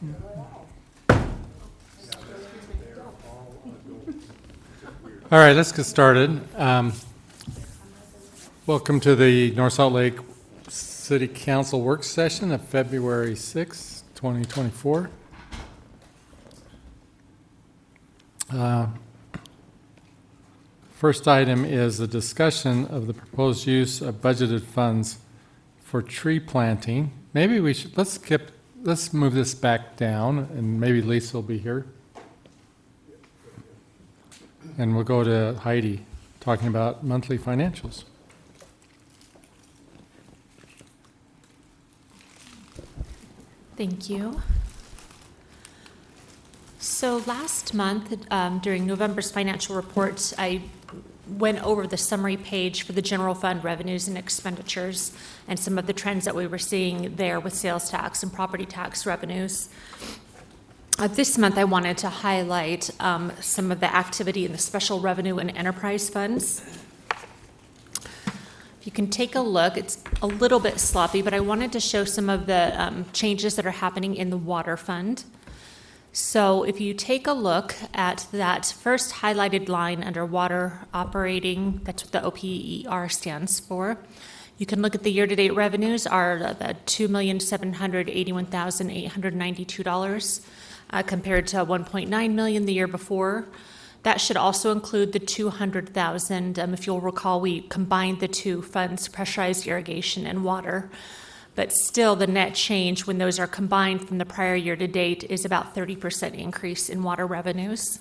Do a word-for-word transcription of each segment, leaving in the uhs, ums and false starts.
All right, let's get started. Um, welcome to the North Salt Lake City Council work session of February sixth, twenty twenty-four. Uh, first item is the discussion of the proposed use of budgeted funds for tree planting. Maybe we should, let's skip, let's move this back down, and maybe Lisa will be here. And we'll go to Heidi, talking about monthly financials. Thank you. So last month, um, during November's financial report, I went over the summary page for the general fund revenues and expenditures and some of the trends that we were seeing there with sales tax and property tax revenues. Uh, this month, I wanted to highlight um, some of the activity in the special revenue and enterprise funds. If you can take a look, it's a little bit sloppy, but I wanted to show some of the um, changes that are happening in the water fund. So if you take a look at that first highlighted line under water operating, that's what the O P E R stands for. You can look at the year-to-date revenues are the two million seven hundred eighty-one thousand eight hundred ninety-two dollars. Uh, compared to one point nine million dollars the year before. That should also include the two hundred thousand dollars. Um, if you'll recall, we combined the two funds, pressurized irrigation and water. But still, the net change when those are combined from the prior year to date is about thirty percent increase in water revenues.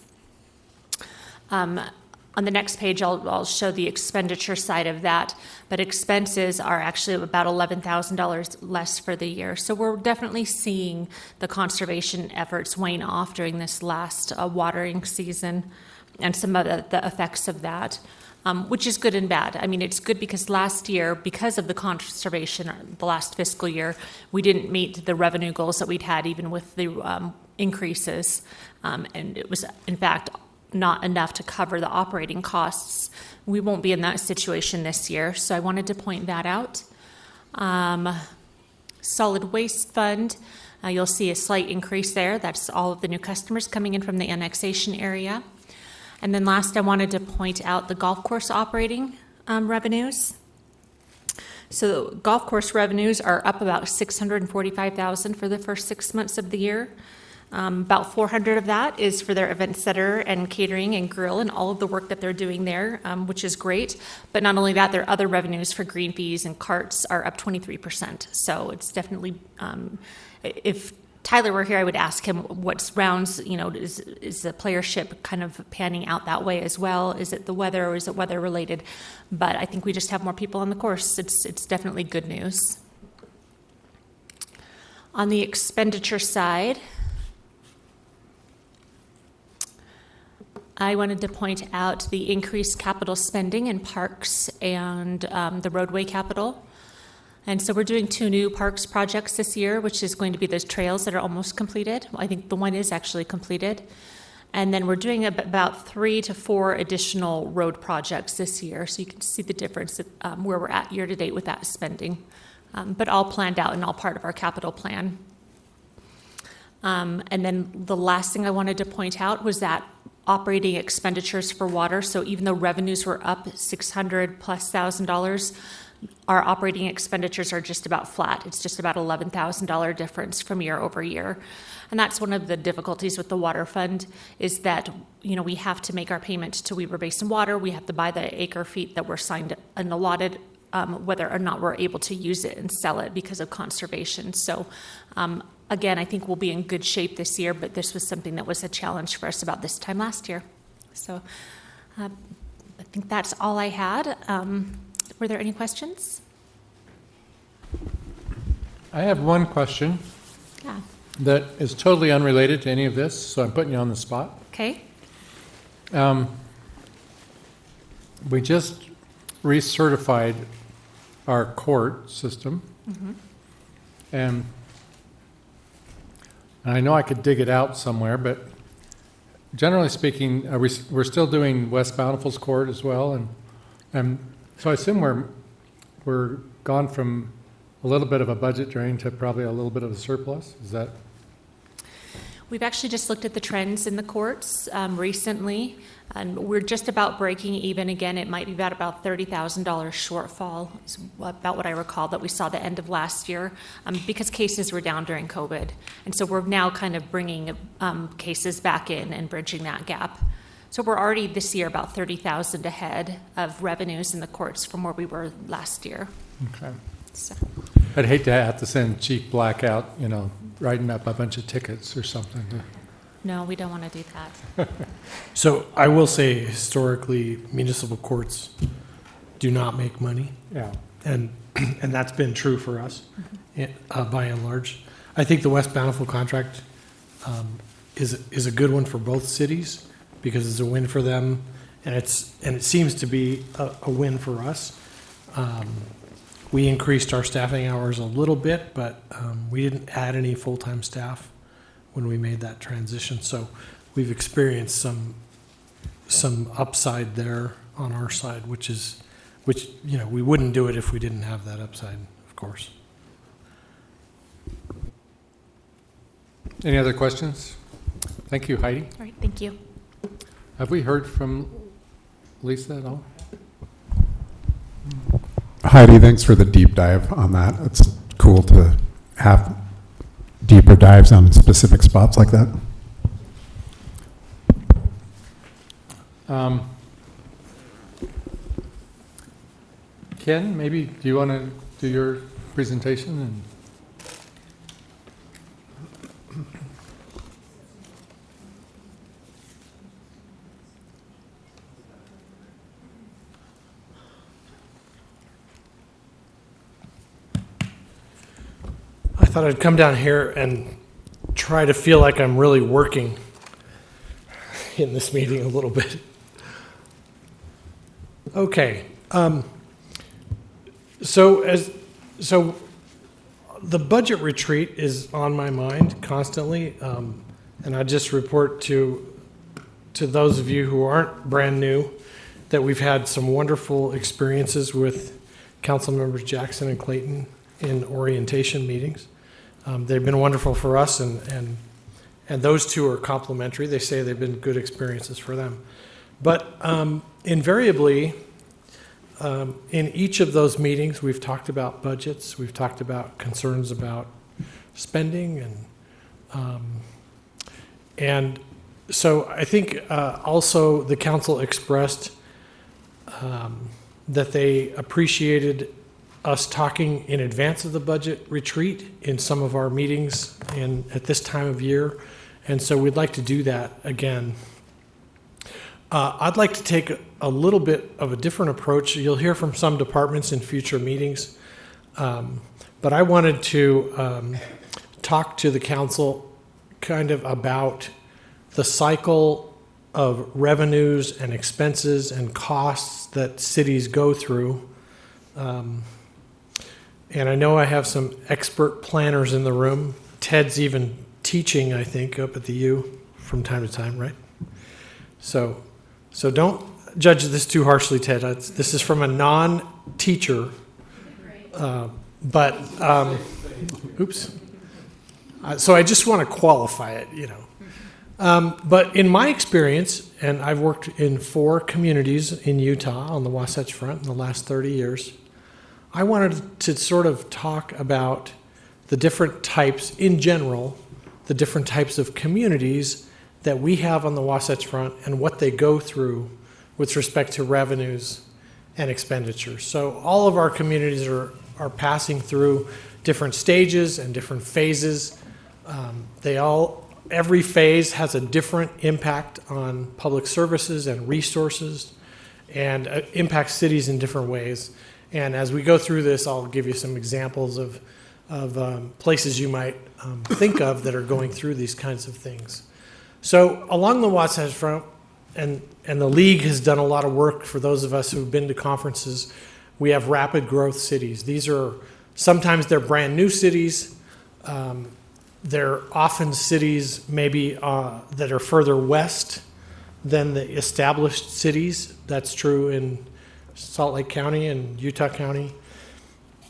Um, On the next page, I'll, I'll show the expenditure side of that, but expenses are actually about eleven thousand dollars less for the year. So we're definitely seeing the conservation efforts wane off during this last uh, watering season and some of the, the effects of that, um, which is good and bad. I mean, it's good because last year, because of the conservation, the last fiscal year, we didn't meet the revenue goals that we'd had even with the um, increases. Um, and it was, in fact, not enough to cover the operating costs. We won't be in that situation this year, so I wanted to point that out. Um, solid waste fund, uh, you'll see a slight increase there. That's all of the new customers coming in from the annexation area. And then last, I wanted to point out the golf course operating um, revenues. So golf course revenues are up about six hundred forty-five thousand dollars for the first six months of the year. Um, about four hundred of that is for their event center and catering and grill and all of the work that they're doing there, um, which is great. But not only that, their other revenues for green fees and carts are up twenty-three percent. So it's definitely, um, if Tyler were here, I would ask him what's rounds, you know, is, is the playership kind of panning out that way as well? Is it the weather or is it weather related? But I think we just have more people on the course. It's, it's definitely good news. On the expenditure side, I wanted to point out the increased capital spending in parks and um, the roadway capital. And so we're doing two new parks projects this year, which is going to be those trails that are almost completed. I think the one is actually completed. And then we're doing about three to four additional road projects this year. So you can see the difference um, where we're at year to date with that spending. Um, but all planned out and all part of our capital plan. Um, and then the last thing I wanted to point out was that operating expenditures for water. So even though revenues were up six hundred plus thousand dollars, our operating expenditures are just about flat. It's just about eleven thousand dollars difference from year over year. And that's one of the difficulties with the water fund is that, you know, we have to make our payment to Weber Basin Water. We have to buy the acre feet that were signed and allotted, um, whether or not we're able to use it and sell it because of conservation. So um, again, I think we'll be in good shape this year, but this was something that was a challenge for us about this time last year. So uh, I think that's all I had. Um, were there any questions? I have one question Yeah. that is totally unrelated to any of this, so I'm putting you on the spot. Okay. Um, we just recertified our court system, Mm-hmm. and And I know I could dig it out somewhere, but generally speaking, are we, we're still doing West Bountiful's Court as well, and and so I assume we're we're gone from a little bit of a budget drain to probably a little bit of a surplus. Is that? We've actually just looked at the trends in the courts um, recently, and we're just about breaking even again. It might be about about thirty thousand dollars shortfall, is about what I recall that we saw the end of last year, um, because cases were down during COVID. And so we're now kind of bringing um, cases back in and bridging that gap. So we're already this year about thirty thousand dollars ahead of revenues in the courts from where we were last year. Okay. So. I'd hate to have to send Chief Black out, you know, writing up a bunch of tickets or something. No, we don't want to do that. So I will say historically, municipal courts do not make money, Yeah. and and that's been true for us uh, by and large. I think the West Bountiful contract um, is is a good one for both cities because it's a win for them, and it's and it seems to be a, a win for us. Um, we increased our staffing hours a little bit, but um, we didn't add any full-time staff when we made that transition. So we've experienced some some upside there on our side, which is which you know we wouldn't do it if we didn't have that upside, of course. Any other questions? Thank you, Heidi. All right, thank you. Have we heard from Lisa at all? Heidi, thanks for the deep dive on that. It's cool to have deeper dives on specific spots like that. Um, Ken, maybe do you want to do your presentation? And I thought I'd come down here and try to feel like I'm really working in this meeting a little bit. Okay. Um, so as so, the budget retreat is on my mind constantly, um, and I just report to to those of you who aren't brand new that we've had some wonderful experiences with Council Members Jackson and Clayton in orientation meetings. Um, they've been wonderful for us, and, and and those two are complementary. They say they've been good experiences for them. But um, invariably, um, in each of those meetings, we've talked about budgets, we've talked about concerns about spending, and um, and so I think uh, also the council expressed um, that they appreciated us talking in advance of the budget retreat in some of our meetings in at this time of year, and so we'd like to do that again. Uh, I'd like to take a, a little bit of a different approach. You'll hear from some departments in future meetings, um, but I wanted to um, talk to the council kind of about the cycle of revenues and expenses and costs that cities go through. Um, And I know I have some expert planners in the room. Ted's even teaching, I think, up at the U from time to time, right? So, so don't judge this too harshly, Ted. It's, this is from a non-teacher, uh, but um, oops. Uh, so I just want to qualify it, you know. Um, but in my experience, and I've worked in four communities in Utah on the Wasatch Front in the last thirty years. I wanted to sort of talk about the different types, in general, the different types of communities that we have on the Wasatch Front and what they go through with respect to revenues and expenditures. So all of our communities are, are passing through different stages and different phases. Um, they all, every phase has a different impact on public services and resources, and uh, impacts cities in different ways. And as we go through this, I'll give you some examples of, of um, places you might um, think of that are going through these kinds of things. So along the Wasatch Front, and, and the League has done a lot of work for those of us who've been to conferences, we have rapid growth cities. These are, sometimes they're brand new cities. Um, they're often cities maybe uh, that are further west than the established cities. That's true in Salt Lake County and Utah County.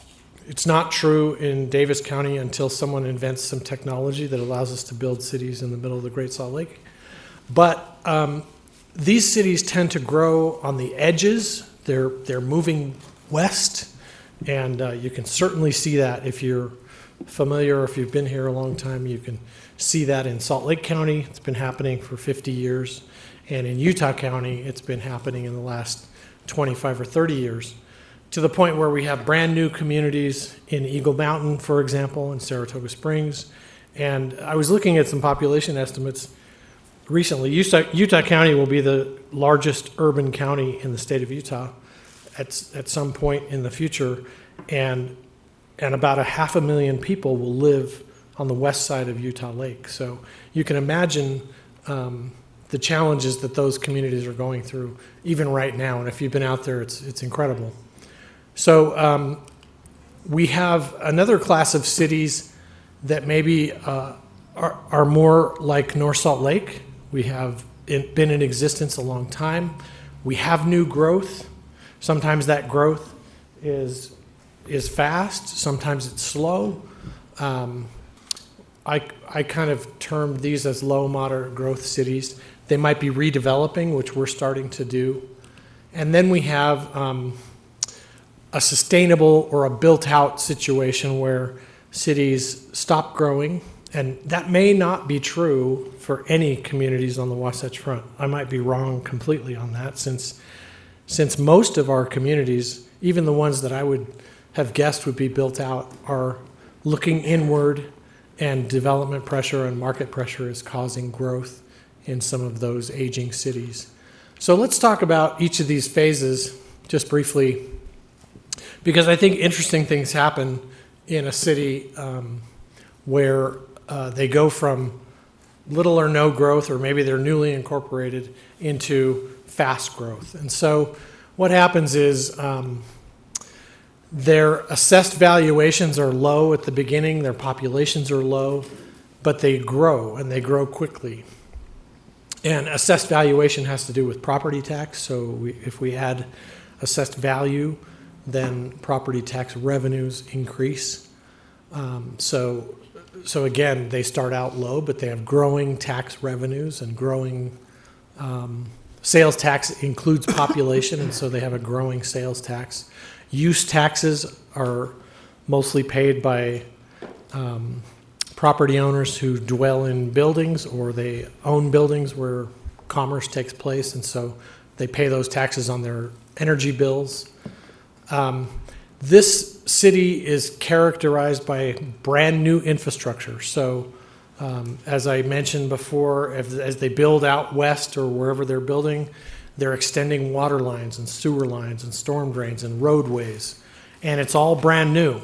it's not true in Davis County until someone invents some technology that allows us to build cities in the middle of the Great Salt Lake. But um, these cities tend to grow on the edges. They're, they're moving west, and uh, you can certainly see that if you're familiar or if you've been here a long time. You can see that in Salt Lake County. It's been happening for fifty years. And in Utah County, it's been happening in the last twenty-five or thirty years, to the point where we have brand new communities in Eagle Mountain, for example, in Saratoga Springs. And I was looking at some population estimates recently. Utah, Utah County will be the largest urban county in the state of Utah at, at some point in the future. And, and about a half a million people will live on the west side of Utah Lake. So you can imagine um, the challenges that those communities are going through even right now. And if you've been out there, it's, it's incredible. So um, we have another class of cities that maybe uh, are, are more like North Salt Lake. We have in, been in existence a long time. We have new growth. Sometimes that growth is, is fast. Sometimes it's slow. Um, I, I kind of termed these as low, moderate growth cities. They might be redeveloping, which we're starting to do. And then we have um, a sustainable or a built-out situation where cities stop growing. And that may not be true for any communities on the Wasatch Front. I might be wrong completely on that, since, since most of our communities, even the ones that I would have guessed would be built out, are looking inward, and development pressure and market pressure is causing growth in some of those aging cities. So let's talk about each of these phases just briefly, because I think interesting things happen in a city um, where uh, they go from little or no growth, or maybe they're newly incorporated, into fast growth. And so what happens is um, their assessed valuations are low at the beginning, their populations are low, but they grow, and they grow quickly. And assessed valuation has to do with property tax. So we, if we add assessed value, then property tax revenues increase. Um, so, so again, they start out low, but they have growing tax revenues and growing um, sales tax includes population, and so they have a growing sales tax. Use taxes are mostly paid by um, property owners who dwell in buildings, or they own buildings where commerce takes place, and so they pay those taxes on their energy bills. Um, this city is characterized by brand new infrastructure. So um, as I mentioned before, as, as they build out west or wherever they're building, they're extending water lines and sewer lines and storm drains and roadways, and it's all brand new.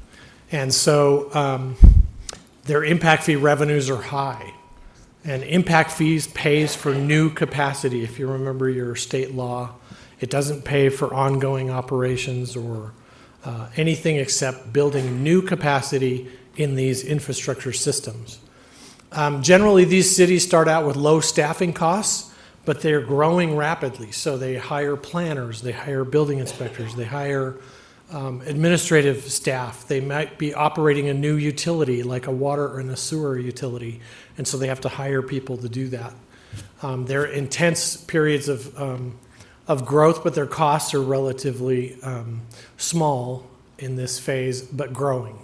And so um, their impact fee revenues are high, and impact fees pays for new capacity. If you remember your state law, it doesn't pay for ongoing operations or uh, anything except building new capacity in these infrastructure systems. Um, generally, these cities start out with low staffing costs, but they're growing rapidly. So they hire planners, they hire building inspectors, they hire um, administrative staff. They might be operating a new utility, like a water and a sewer utility, and so they have to hire people to do that. Um, they're intense periods of um, of growth, but their costs are relatively um, small in this phase, but growing.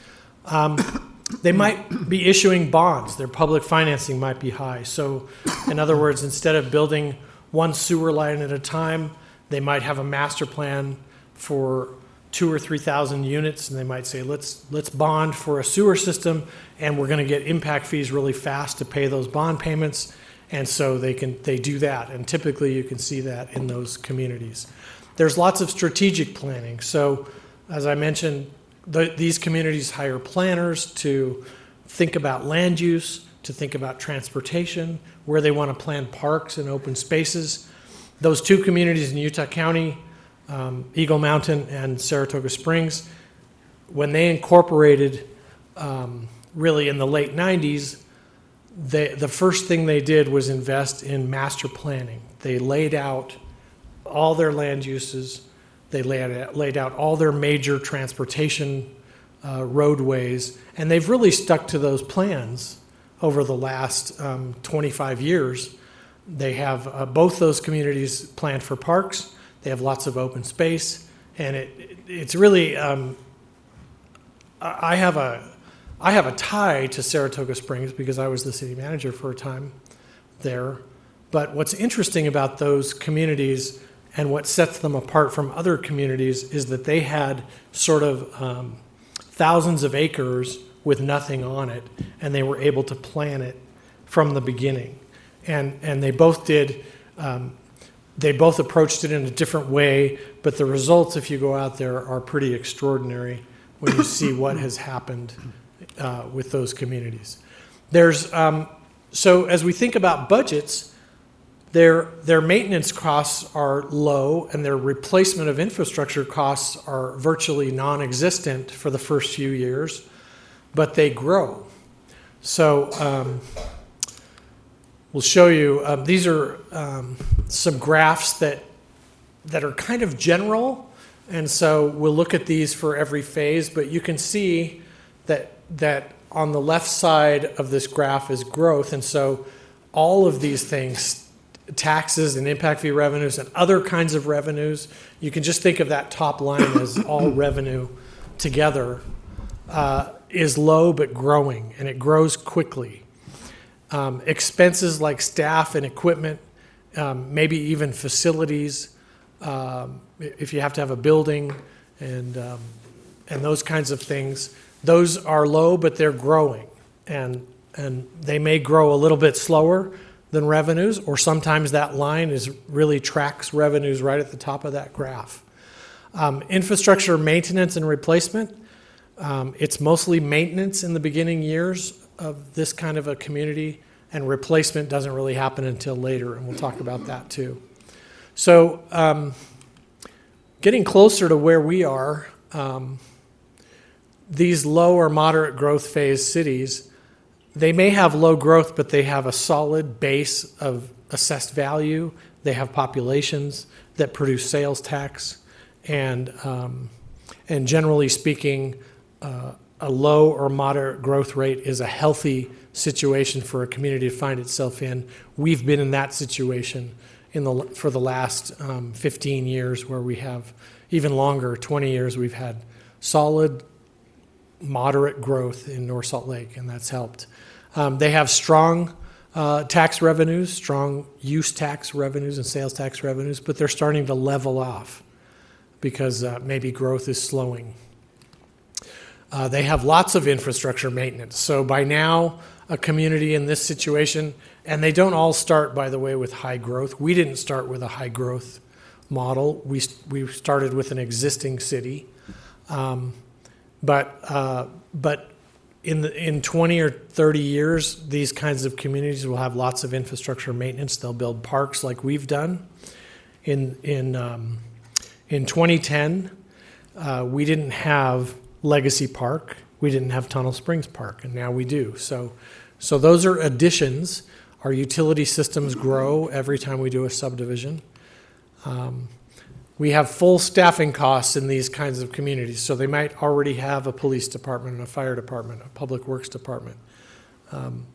Um, they might be issuing bonds. Their public financing might be high. So, in other words, instead of building one sewer line at a time, they might have a master plan for two or three thousand units, and they might say, let's let's bond for a sewer system, and we're going to get impact fees really fast to pay those bond payments. And so they can they do that, and typically you can see that in those communities. There's lots of strategic planning. So, as I mentioned, the, these communities hire planners to think about land use, to think about transportation, where they want to plan parks and open spaces. Those two communities in Utah County, um, Eagle Mountain and Saratoga Springs, when they incorporated um, really in the late nineties, They, the first thing they did was invest in master planning. They laid out all their land uses. They laid, laid out all their major transportation uh, roadways, and they've really stuck to those plans over the last um, twenty-five years. They have uh, both those communities planned for parks. They have lots of open space, and it, it it's really um, I have a I have a tie to Saratoga Springs because I was the city manager for a time there. But what's interesting about those communities and what sets them apart from other communities is that they had sort of um, thousands of acres with nothing on it, and they were able to plan it from the beginning. And and they both did, um, they both approached it in a different way, but the results, if you go out there, are pretty extraordinary when you see what has happened uh, with those communities. There's, um, so as we think about budgets, Their, their maintenance costs are low, and their replacement of infrastructure costs are virtually non-existent for the first few years, but they grow. So um, we'll show you, um, these are um, some graphs that, that are kind of general, and so we'll look at these for every phase, but you can see that, that on the left side of this graph is growth, and so all of these things, taxes and impact fee revenues and other kinds of revenues, you can just think of that top line as all revenue together, uh, is low but growing, and it grows quickly. Um, expenses like staff and equipment, um, maybe even facilities, um, if you have to have a building and um, and those kinds of things, those are low but they're growing, and and they may grow a little bit slower than revenues, or sometimes that line is really tracks revenues right at the top of that graph. Um, infrastructure maintenance and replacement, um, it's mostly maintenance in the beginning years of this kind of a community, and replacement doesn't really happen until later, and we'll talk about that too. So um, getting closer to where we are, um, these low or moderate growth phase cities, they may have low growth, but they have a solid base of assessed value. They have populations that produce sales tax, and um, and generally speaking, uh, a low or moderate growth rate is a healthy situation for a community to find itself in. We've been in that situation in the for the last um, fifteen years, where we have, even longer, twenty years, we've had solid, moderate growth in North Salt Lake, and that's helped. Um, they have strong uh, tax revenues, strong use tax revenues and sales tax revenues, but they're starting to level off because uh, maybe growth is slowing. Uh, they have lots of infrastructure maintenance. So by now, a community in this situation, and they don't all start, by the way, with high growth. We didn't start with a high growth model. We, we started with an existing city. Um, but uh, but In, the, in twenty or thirty years, these kinds of communities will have lots of infrastructure maintenance. They'll build parks like we've done. In in um, in twenty ten, uh, we didn't have Legacy Park. We didn't have Tunnel Springs Park, and now we do. So, so those are additions. Our utility systems grow every time we do a subdivision. Um, We have full staffing costs in these kinds of communities, so they might already have a police department and a fire department, a public works department. Um,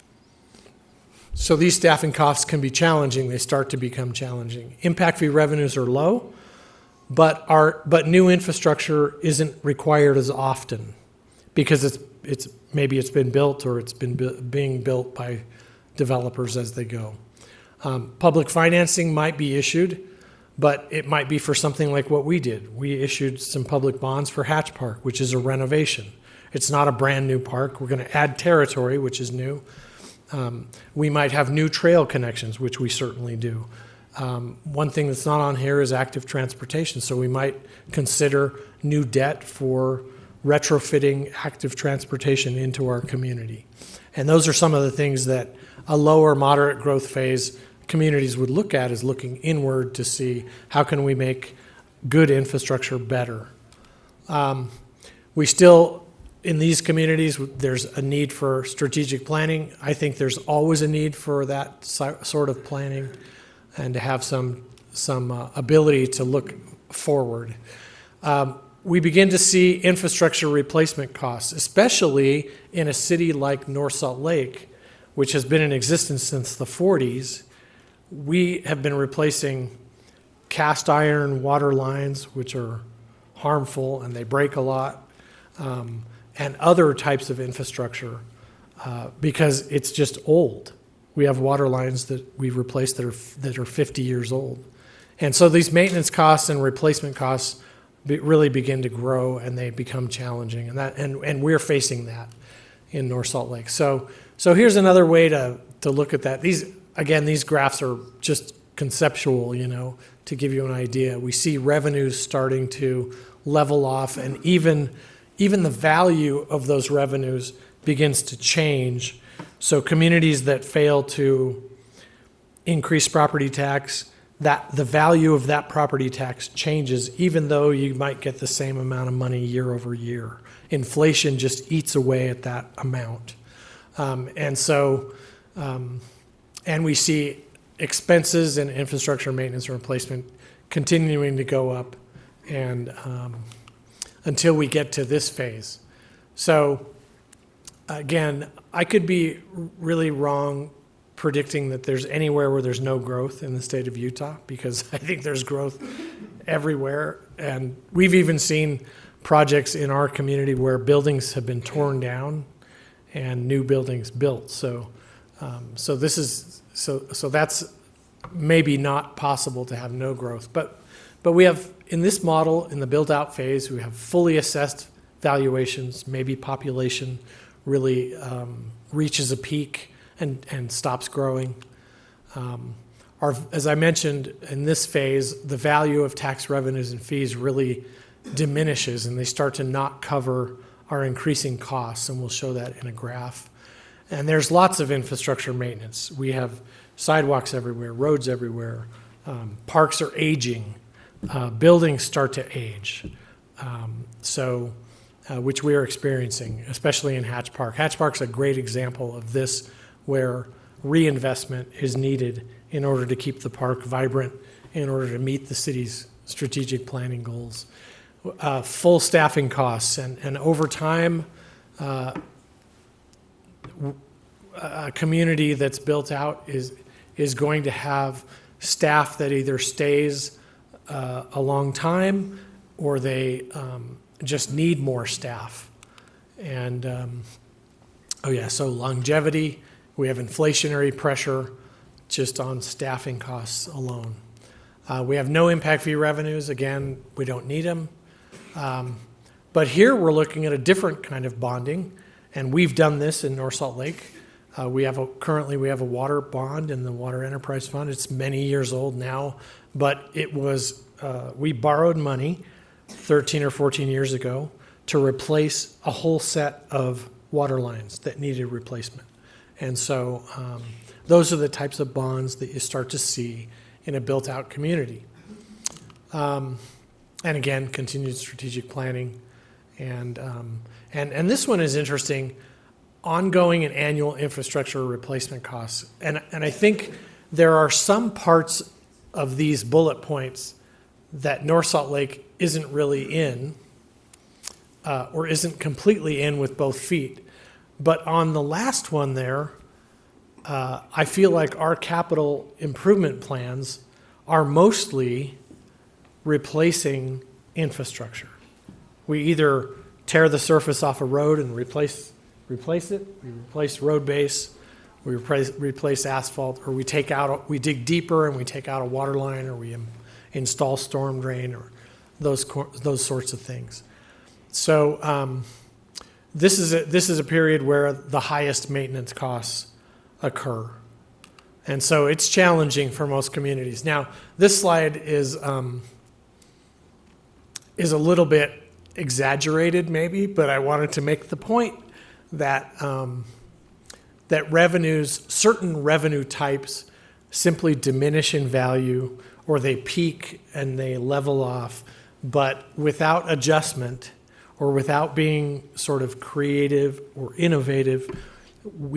so these staffing costs can be challenging. They start to become challenging. Impact fee revenues are low, but our but new infrastructure isn't required as often because it's it's maybe it's been built or it's been bu- being built by developers as they go. Um, public financing might be issued, but it might be for something like what we did. We issued some public bonds for Hatch Park, which is a renovation. It's not a brand new park. We're going to add territory, which is new. Um, we might have new trail connections, which we certainly do. Um, one thing that's not on here is active transportation, so we might consider new debt for retrofitting active transportation into our community. And those are some of the things that a lower moderate growth phase communities would look at, is looking inward to see how can we make good infrastructure better. Um, we still, in these communities, there's a need for strategic planning. I think there's always a need for that sort of planning, and to have some some uh, ability to look forward. Um, we begin to see infrastructure replacement costs, especially in a city like North Salt Lake, which has been in existence since the forties. We have been replacing cast iron water lines, which are harmful and they break a lot, um, and other types of infrastructure uh, because it's just old. We have water lines that we've replaced that are that are fifty years old. And so these maintenance costs and replacement costs be, really begin to grow and they become challenging. And that and, and we're facing that in North Salt Lake. So so here's another way to, to look at that. These again, these graphs are just conceptual, you know, to give you an idea. We see revenues starting to level off, and even even the value of those revenues begins to change. So communities that fail to increase property tax, that the value of that property tax changes, even though you might get the same amount of money year over year. Inflation just eats away at that amount. Um, and so, um, and we see expenses and infrastructure maintenance and replacement continuing to go up, and um, until we get to this phase. So again, I could be really wrong predicting that there's anywhere where there's no growth in the state of Utah, because I think there's growth everywhere. And we've even seen projects in our community where buildings have been torn down and new buildings built. So, um, so this is so so that's maybe not possible to have no growth. But but we have in this model, in the build-out phase, we have fully assessed valuations. Maybe population really um, reaches a peak and, and stops growing. Um, our, as I mentioned, in this phase, the value of tax revenues and fees really diminishes, and they start to not cover our increasing costs, and we'll show that in a graph. And there's lots of infrastructure maintenance. We have sidewalks everywhere, roads everywhere, um, parks are aging, uh, buildings start to age. Um, so, uh, which we are experiencing, especially in Hatch Park. Hatch Park's a great example of this, where reinvestment is needed in order to keep the park vibrant, in order to meet the city's strategic planning goals. Uh, full staffing costs, and, and over time, uh, a community that's built out is is going to have staff that either stays uh, a long time, or they um, just need more staff. And um, oh yeah, so longevity, we have inflationary pressure just on staffing costs alone. Uh, we have no impact fee revenues. Again, we don't need them. Um, but here we're looking at a different kind of bonding, and we've done this in North Salt Lake. Uh, we have a, currently we have a water bond in the Water Enterprise Fund. It's many years old now, but it was uh, we borrowed money thirteen or fourteen years ago to replace a whole set of water lines that needed replacement. And so um, those are the types of bonds that you start to see in a built-out community. Um, and again, continued strategic planning. And, um, and, and this one is interesting, ongoing and annual infrastructure replacement costs. And, and I think there are some parts of these bullet points that North Salt Lake isn't really in, uh, or isn't completely in with both feet. But on the last one there, uh, I feel like our capital improvement plans are mostly replacing infrastructure. We either tear the surface off a road and replace replace it, we replace road base, we replace, replace asphalt, or we take out, we dig deeper and we take out a water line, or we im- install storm drain, or those cor- those sorts of things. So um, this is a, this is a period where the highest maintenance costs occur. And so it's challenging for most communities. Now, this slide is um, is a little bit exaggerated maybe, but I wanted to make the point that um, that revenues, certain revenue types simply diminish in value, or they peak and they level off, but without adjustment or without being sort of creative or innovative, we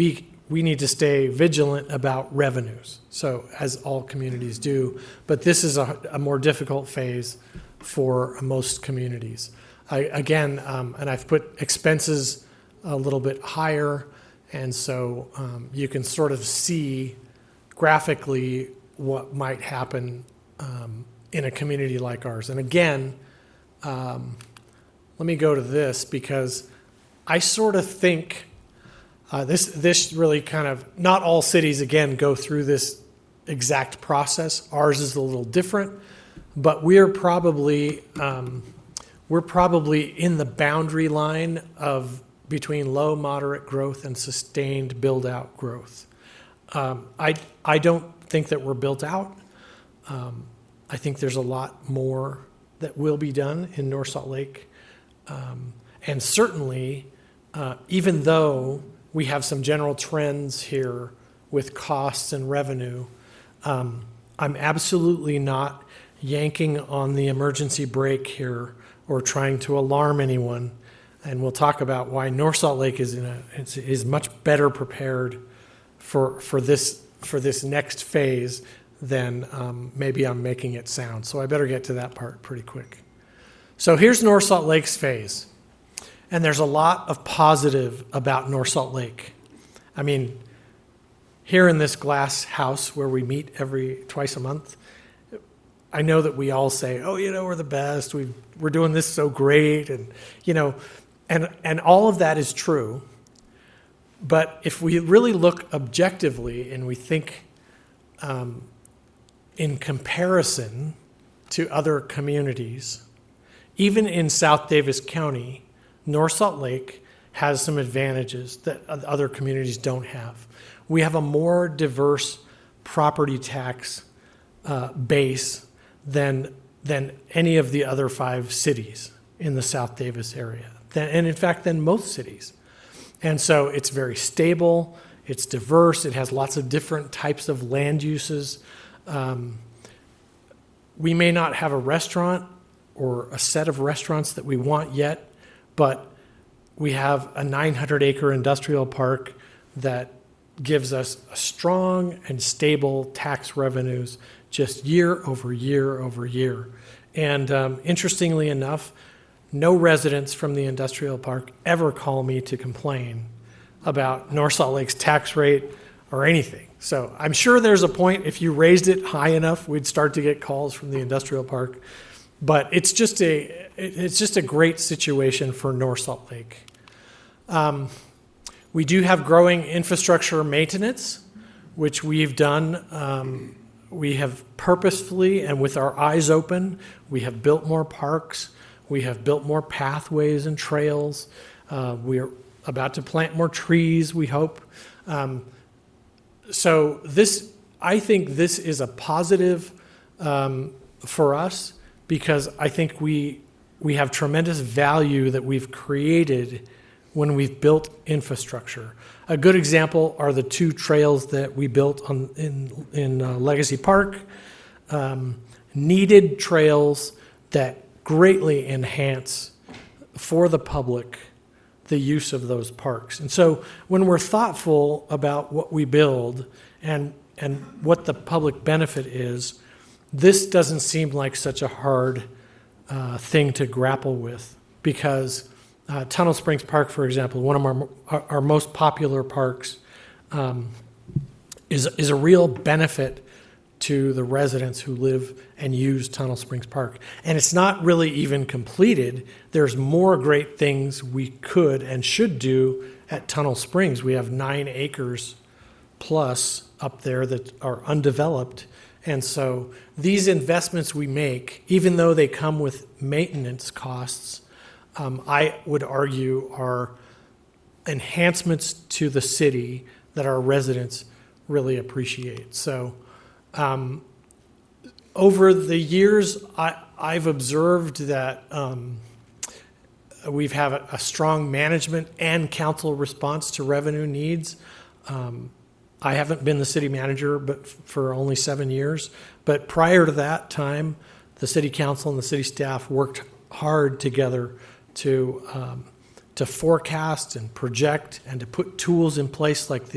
we need to stay vigilant about revenues, so as all communities do. But this is a, a more difficult phase for most communities. I, again, um, and I've put expenses a little bit higher, and so um, you can sort of see graphically what might happen um, in a community like ours. And again, um, let me go to this, because I sort of think uh, this this really kind of, not all cities, again, go through this exact process. Ours is a little different, but we're probably um, we're probably in the boundary line of between low, moderate growth and sustained build-out growth. Um, I I don't think that we're built out. Um, I think there's a lot more that will be done in North Salt Lake. Um, and certainly, uh, even though we have some general trends here with costs and revenue, um, I'm absolutely not yanking on the emergency brake here or trying to alarm anyone. And we'll talk about why North Salt Lake is in a is, is much better prepared for for this for this next phase than um, maybe I'm making it sound. So I better get to that part pretty quick. So here's North Salt Lake's phase. And there's a lot of positive about North Salt Lake. I mean, here in this glass house where we meet every twice a month, I know that we all say, oh, you know, we're the best. We've, we're doing this so great. And, you know, and, and all of that is true. But if we really look objectively and we think um, in comparison to other communities, even in South Davis County, North Salt Lake has some advantages that other communities don't have. We have a more diverse property tax uh, base than, than any of the other five cities in the South Davis area, than, and in fact, than most cities. And so it's very stable, it's diverse, it has lots of different types of land uses. Um, we may not have a restaurant or a set of restaurants that we want yet, but we have a nine hundred acre industrial park that gives us a strong and stable tax revenues just year over year over year. And um, interestingly enough, no residents from the industrial park ever call me to complain about North Salt Lake's tax rate or anything. So I'm sure there's a point, if you raised it high enough, we'd start to get calls from the industrial park. But it's just a it's just a great situation for North Salt Lake. Um, we do have growing infrastructure maintenance, which we've done. Um, we have purposefully and with our eyes open, we have built more parks. We have built more pathways and trails. Uh, we're about to plant more trees, we hope. Um, so this, I think this is a positive um, for us, because I think we we have tremendous value that we've created when we've built infrastructure. A good example are the two trails that we built on in in uh, Legacy Park, um, needed trails that greatly enhance for the public the use of those parks. And so when we're thoughtful about what we build and and what the public benefit is, this doesn't seem like such a hard uh, thing to grapple with, because uh, Tunnel Springs Park, for example, one of our our, our most popular parks, um, is is a real benefit to the residents who live and use Tunnel Springs Park. And it's not really even completed. There's more great things we could and should do at Tunnel Springs. We have nine acres plus up there that are undeveloped. And so these investments we make, even though they come with maintenance costs, um, I would argue are enhancements to the city that our residents really appreciate. So Um, over the years, I, I've observed that um, we've had a, a strong management and council response to revenue needs. Um, I haven't been the city manager but f- for only seven years, but prior to that time, the city council and the city staff worked hard together to um, to forecast and project and to put tools in place like the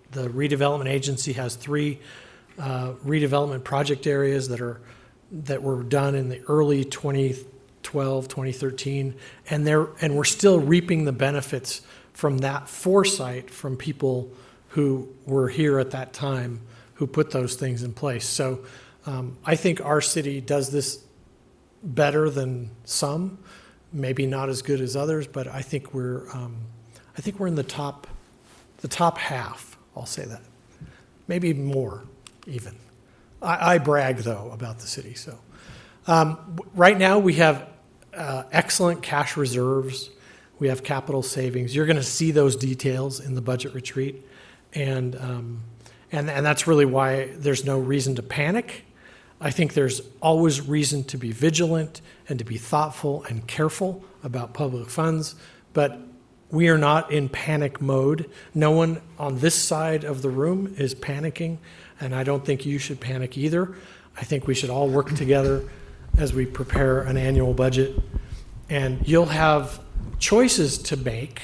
the redevelopment agency has three uh, redevelopment project areas that are that were done in the early twenty twelve, twenty thirteen, and they're and we're still reaping the benefits from that foresight from people who were here at that time who put those things in place. So um, I think our city does this better than some, maybe not as good as others, but I think we're um, I think we're in the top the top half. I'll say that, maybe more even. I, I brag though about the city. So um, w- right now we have uh, excellent cash reserves. We have capital savings. You're going to see those details in the budget retreat, and um, and and that's really why there's no reason to panic. I think there's always reason to be vigilant and to be thoughtful and careful about public funds, but we are not in panic mode. No one on this side of the room is panicking, and I don't think you should panic either. I think we should all work together as we prepare an annual budget, and you'll have choices to make,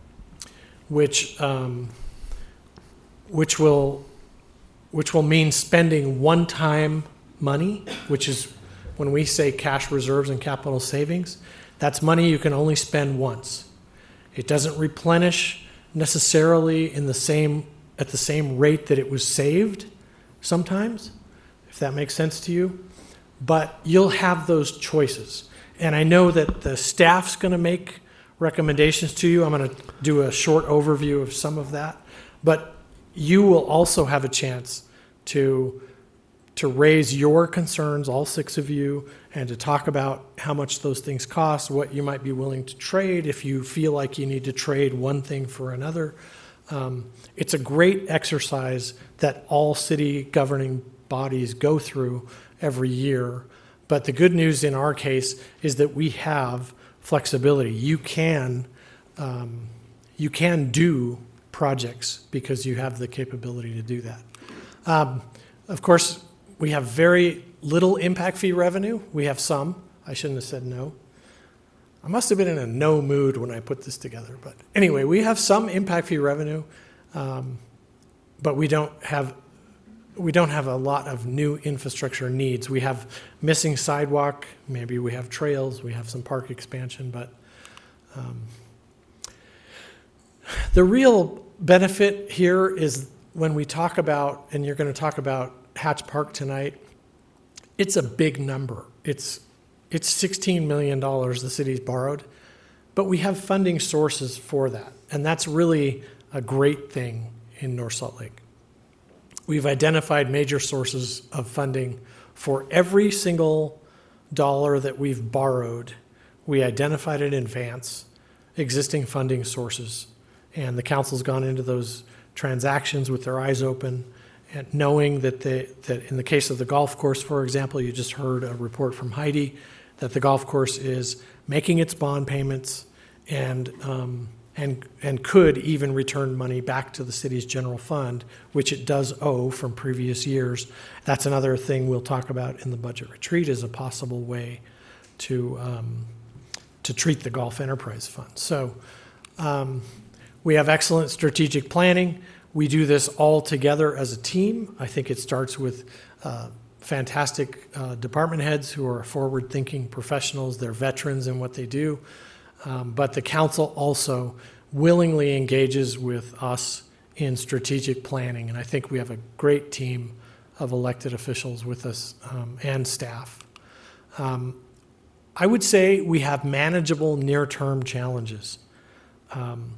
which um, which will which will mean spending one-time money, which is when we say cash reserves and capital savings, that's money you can only spend once. It doesn't replenish necessarily in the same at the same rate that it was saved sometimes, if that makes sense to you. But you'll have those choices. And I know that the staff's going to make recommendations to you. I'm going to do a short overview of some of that. But you will also have a chance to to raise your concerns, all six of you, and to talk about how much those things cost, what you might be willing to trade if you feel like you need to trade one thing for another. Um, it's a great exercise that all city governing bodies go through every year. But the good news in our case is that we have flexibility. You can, um, you can do projects because you have the capability to do that. Um, of course, we have very little impact fee revenue. We have some. I shouldn't have said no. I must have been in a no mood when I put this together. But anyway, we have some impact fee revenue, um, but we don't have we don't have a lot of new infrastructure needs. We have missing sidewalk. Maybe we have trails. We have some park expansion. But um, the real benefit here is when we talk about, and you're going to talk about Hatch Park tonight, it's a big number. It's it's sixteen million dollars the city's borrowed, but we have funding sources for that, and that's really a great thing in North Salt Lake. We've identified major sources of funding for every single dollar that we've borrowed. We identified in advance existing funding sources, and the council's gone into those transactions with their eyes open, and knowing that they, that in the case of the golf course, for example, you just heard a report from Heidi that the golf course is making its bond payments and um, and and could even return money back to the city's general fund, which it does owe from previous years. That's another thing we'll talk about in the budget retreat as a possible way to um, to treat the Golf Enterprise Fund. So um, we have excellent strategic planning. We do this all together as a team. I think it starts with uh, fantastic uh, department heads who are forward-thinking professionals. They're veterans in what they do. Um, but the council also willingly engages with us in strategic planning. And I think we have a great team of elected officials with us um, and staff. Um, I would say we have manageable near-term challenges. Um,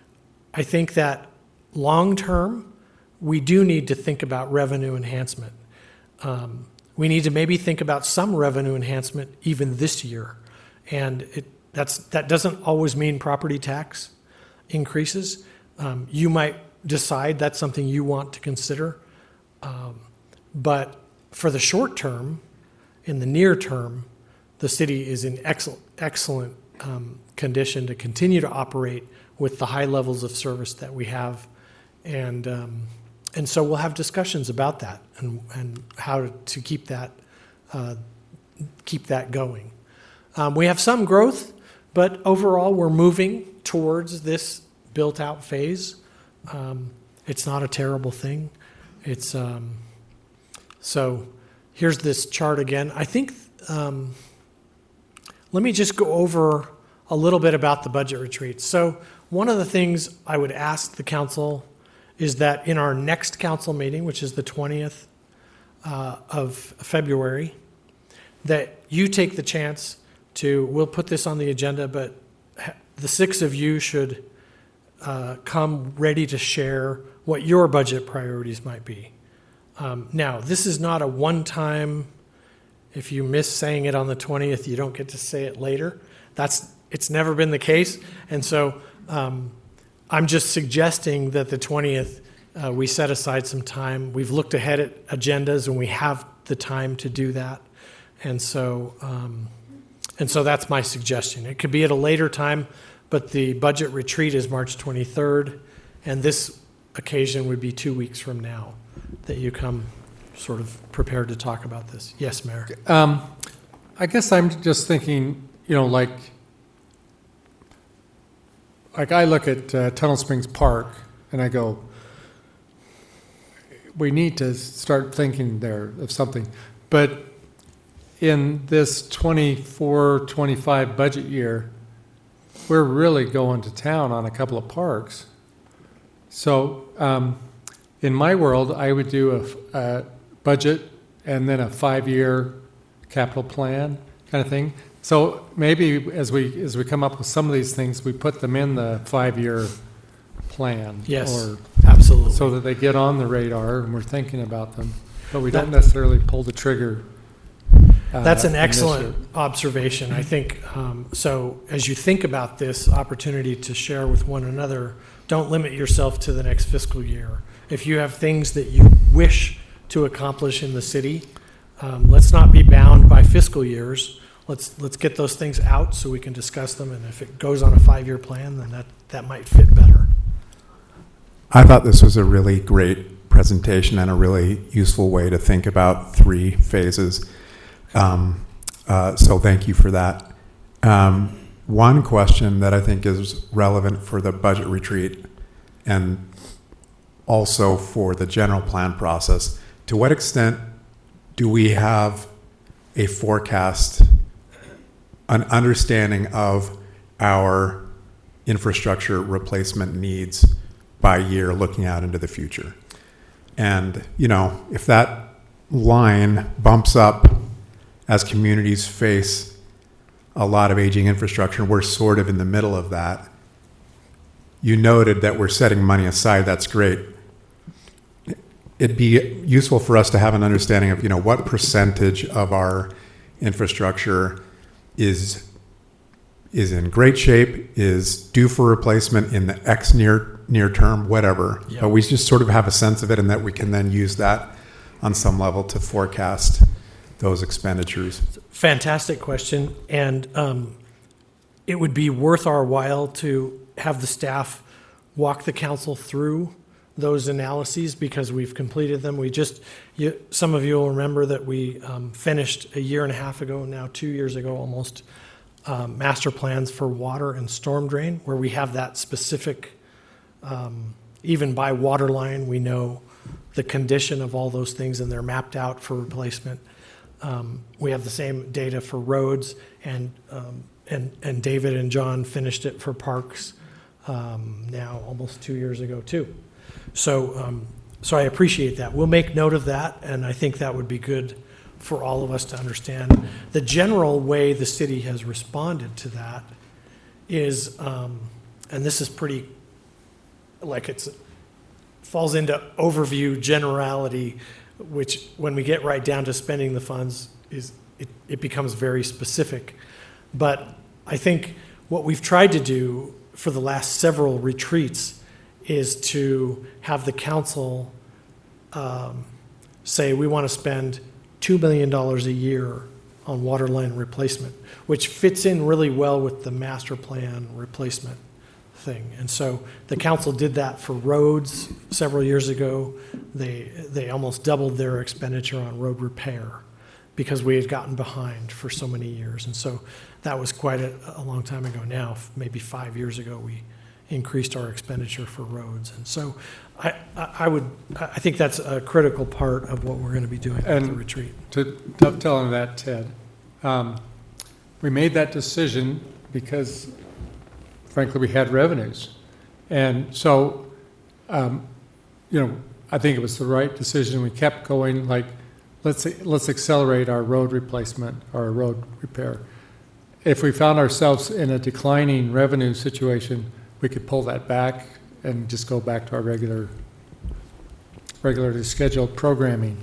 I think that long-term, we do need to think about revenue enhancement. Um, we need to maybe think about some revenue enhancement even this year. And it, that's, that doesn't always mean property tax increases. Um, you might decide that's something you want to consider. Um, but for the short term, in the near term, the city is in excellent, excellent um, condition to continue to operate with the high levels of service that we have. And um, and so we'll have discussions about that and, and how to, to keep that uh, keep that going. Um, we have some growth, but overall we're moving towards this built-out phase. Um, It's not a terrible thing. It's, um, so here's this chart again. I think, um, let me just go over a little bit about the budget retreat. So one of the things I would ask the council is that in our next council meeting, which is the twentieth uh, of February, that you take the chance to, we'll put this on the agenda, but ha- the six of you should uh, come ready to share what your budget priorities might be. Um, now, this is not a one-time, if you miss saying it on the twentieth, you don't get to say it later. That's, it's never been the case. And so um, I'm just suggesting that the twentieth, uh, we set aside some time. We've looked ahead at agendas and we have the time to do that. And so, um, and so that's my suggestion. It could be at a later time, but the budget retreat is March twenty-third, and this occasion would be two weeks from now that you come sort of prepared to talk about this. Yes, Mayor. Um, I guess I'm just thinking, you know, like, like I look at uh, Tunnel Springs Park and I go, we need to start thinking there of something. But in this twenty-four twenty-five budget year, we're really going to town on a couple of parks. So um, in my world, I would do a, a budget and then a five-year capital plan kind of thing. So maybe as we as we come up with some of these things, we put them in the five-year plan. Yes, or absolutely. so that they get on the radar and we're thinking about them, but we don't That- necessarily pull the trigger. uh, That's an in this excellent year. observation. I think, um, so as you think about this opportunity to share with one another, don't limit yourself to the next fiscal year. If you have things that you wish to accomplish in the city, um, let's not be bound by fiscal years. Let's, let's get those things out so we can discuss them. And if it goes on a five-year plan, then that, that might fit better. I thought this was a really great presentation and a really useful way to think about three phases. Um, uh, so thank you for that. Um, one question that I think is relevant for the budget retreat and also for the general plan process, to what extent do we have a forecast, an understanding of our infrastructure replacement needs by year looking out into the future? And, you know, if that line bumps up as communities face a lot of aging infrastructure, and we're sort of in the middle of that, you noted that we're setting money aside. That's great. It'd be useful for us to have an understanding of, you know, what percentage of our infrastructure is is in great shape, is due for replacement in the X near near term, whatever. Yep. But we just sort of have a sense of it, and that we can then use that on some level to forecast those expenditures. Fantastic question. And um, it would be worth our while to have the staff walk the council through those analyses because we've completed them. We just, you, some of you will remember that we um, finished a year and a half ago, now two years ago almost, um, master plans for water and storm drain, where we have that specific, um, even by water line, we know the condition of all those things and they're mapped out for replacement. Um, we have the same data for roads, and um, and and David and John finished it for parks um, now almost two years ago too. So um, so I appreciate that. We'll make note of that, and I think that would be good for all of us to understand. The general way the city has responded to that is, um, and this is pretty, like it's falls into overview generality, which when we get right down to spending the funds is it, it becomes very specific. But I think what we've tried to do for the last several retreats is to have the council um, say we want to spend two million dollars a year on water line replacement, which fits in really well with the master plan replacement thing. And so the council did that for roads several years ago. They they almost doubled their expenditure on road repair because we had gotten behind for so many years. And so that was quite a, a long time ago now, maybe five years ago, we increased our expenditure for roads. And so I, I I would, I think that's a critical part of what we're going to be doing at the And- retreat. To dovetail on that, Ted, um, we made that decision because frankly, we had revenues. And so, um, you know, I think it was the right decision. We kept going, like, let's, let's accelerate our road replacement, our road repair. If we found ourselves in a declining revenue situation, we could pull that back and just go back to our regular, regularly scheduled programming.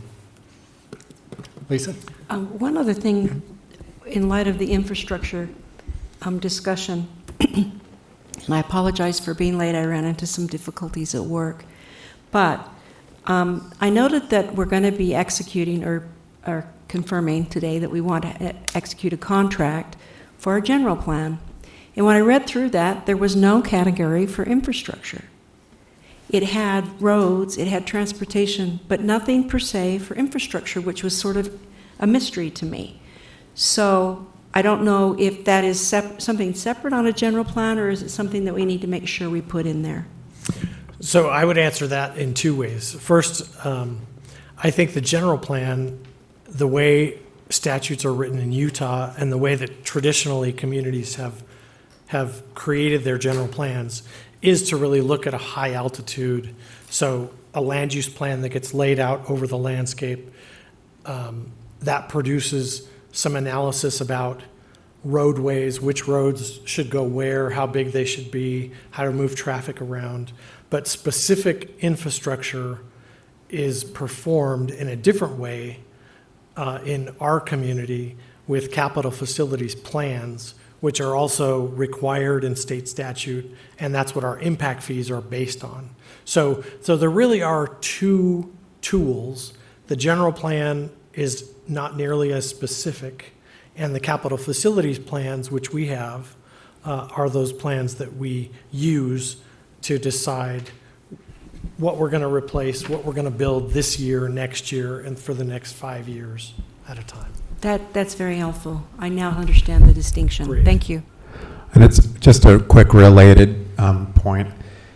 Lisa? Um, One other thing, in light of the infrastructure um, discussion, and I apologize for being late, I ran into some difficulties at work, but um, I noted that we're going to be executing or, or confirming today that we want to e- execute a contract for our general plan. And when I read through that, there was no category for infrastructure. It had roads, it had transportation, but nothing per se for infrastructure, which was sort of a mystery to me. So I don't know if that is sep- something separate on a general plan, or is it something that we need to make sure we put in there? So I would answer that in two ways. First, um, I think the general plan, the way statutes are written in Utah and the way that traditionally communities have have created their general plans is to really look at a high altitude. So a land use plan that gets laid out over the landscape, um, that produces some analysis about roadways, which roads should go where, how big they should be, how to move traffic around. But specific infrastructure is performed in a different way uh, in our community with capital facilities plans, which are also required in state statute, and that's what our impact fees are based on. So, so there really are two tools. The general plan is not nearly as specific, and the capital facilities plans, which we have, uh, are those plans that we use to decide what we're going to replace, what we're going to build this year, next year, and for the next five years at a time. That, that's very helpful. I now understand the distinction. Great. Thank you. And it's just a quick related um, point.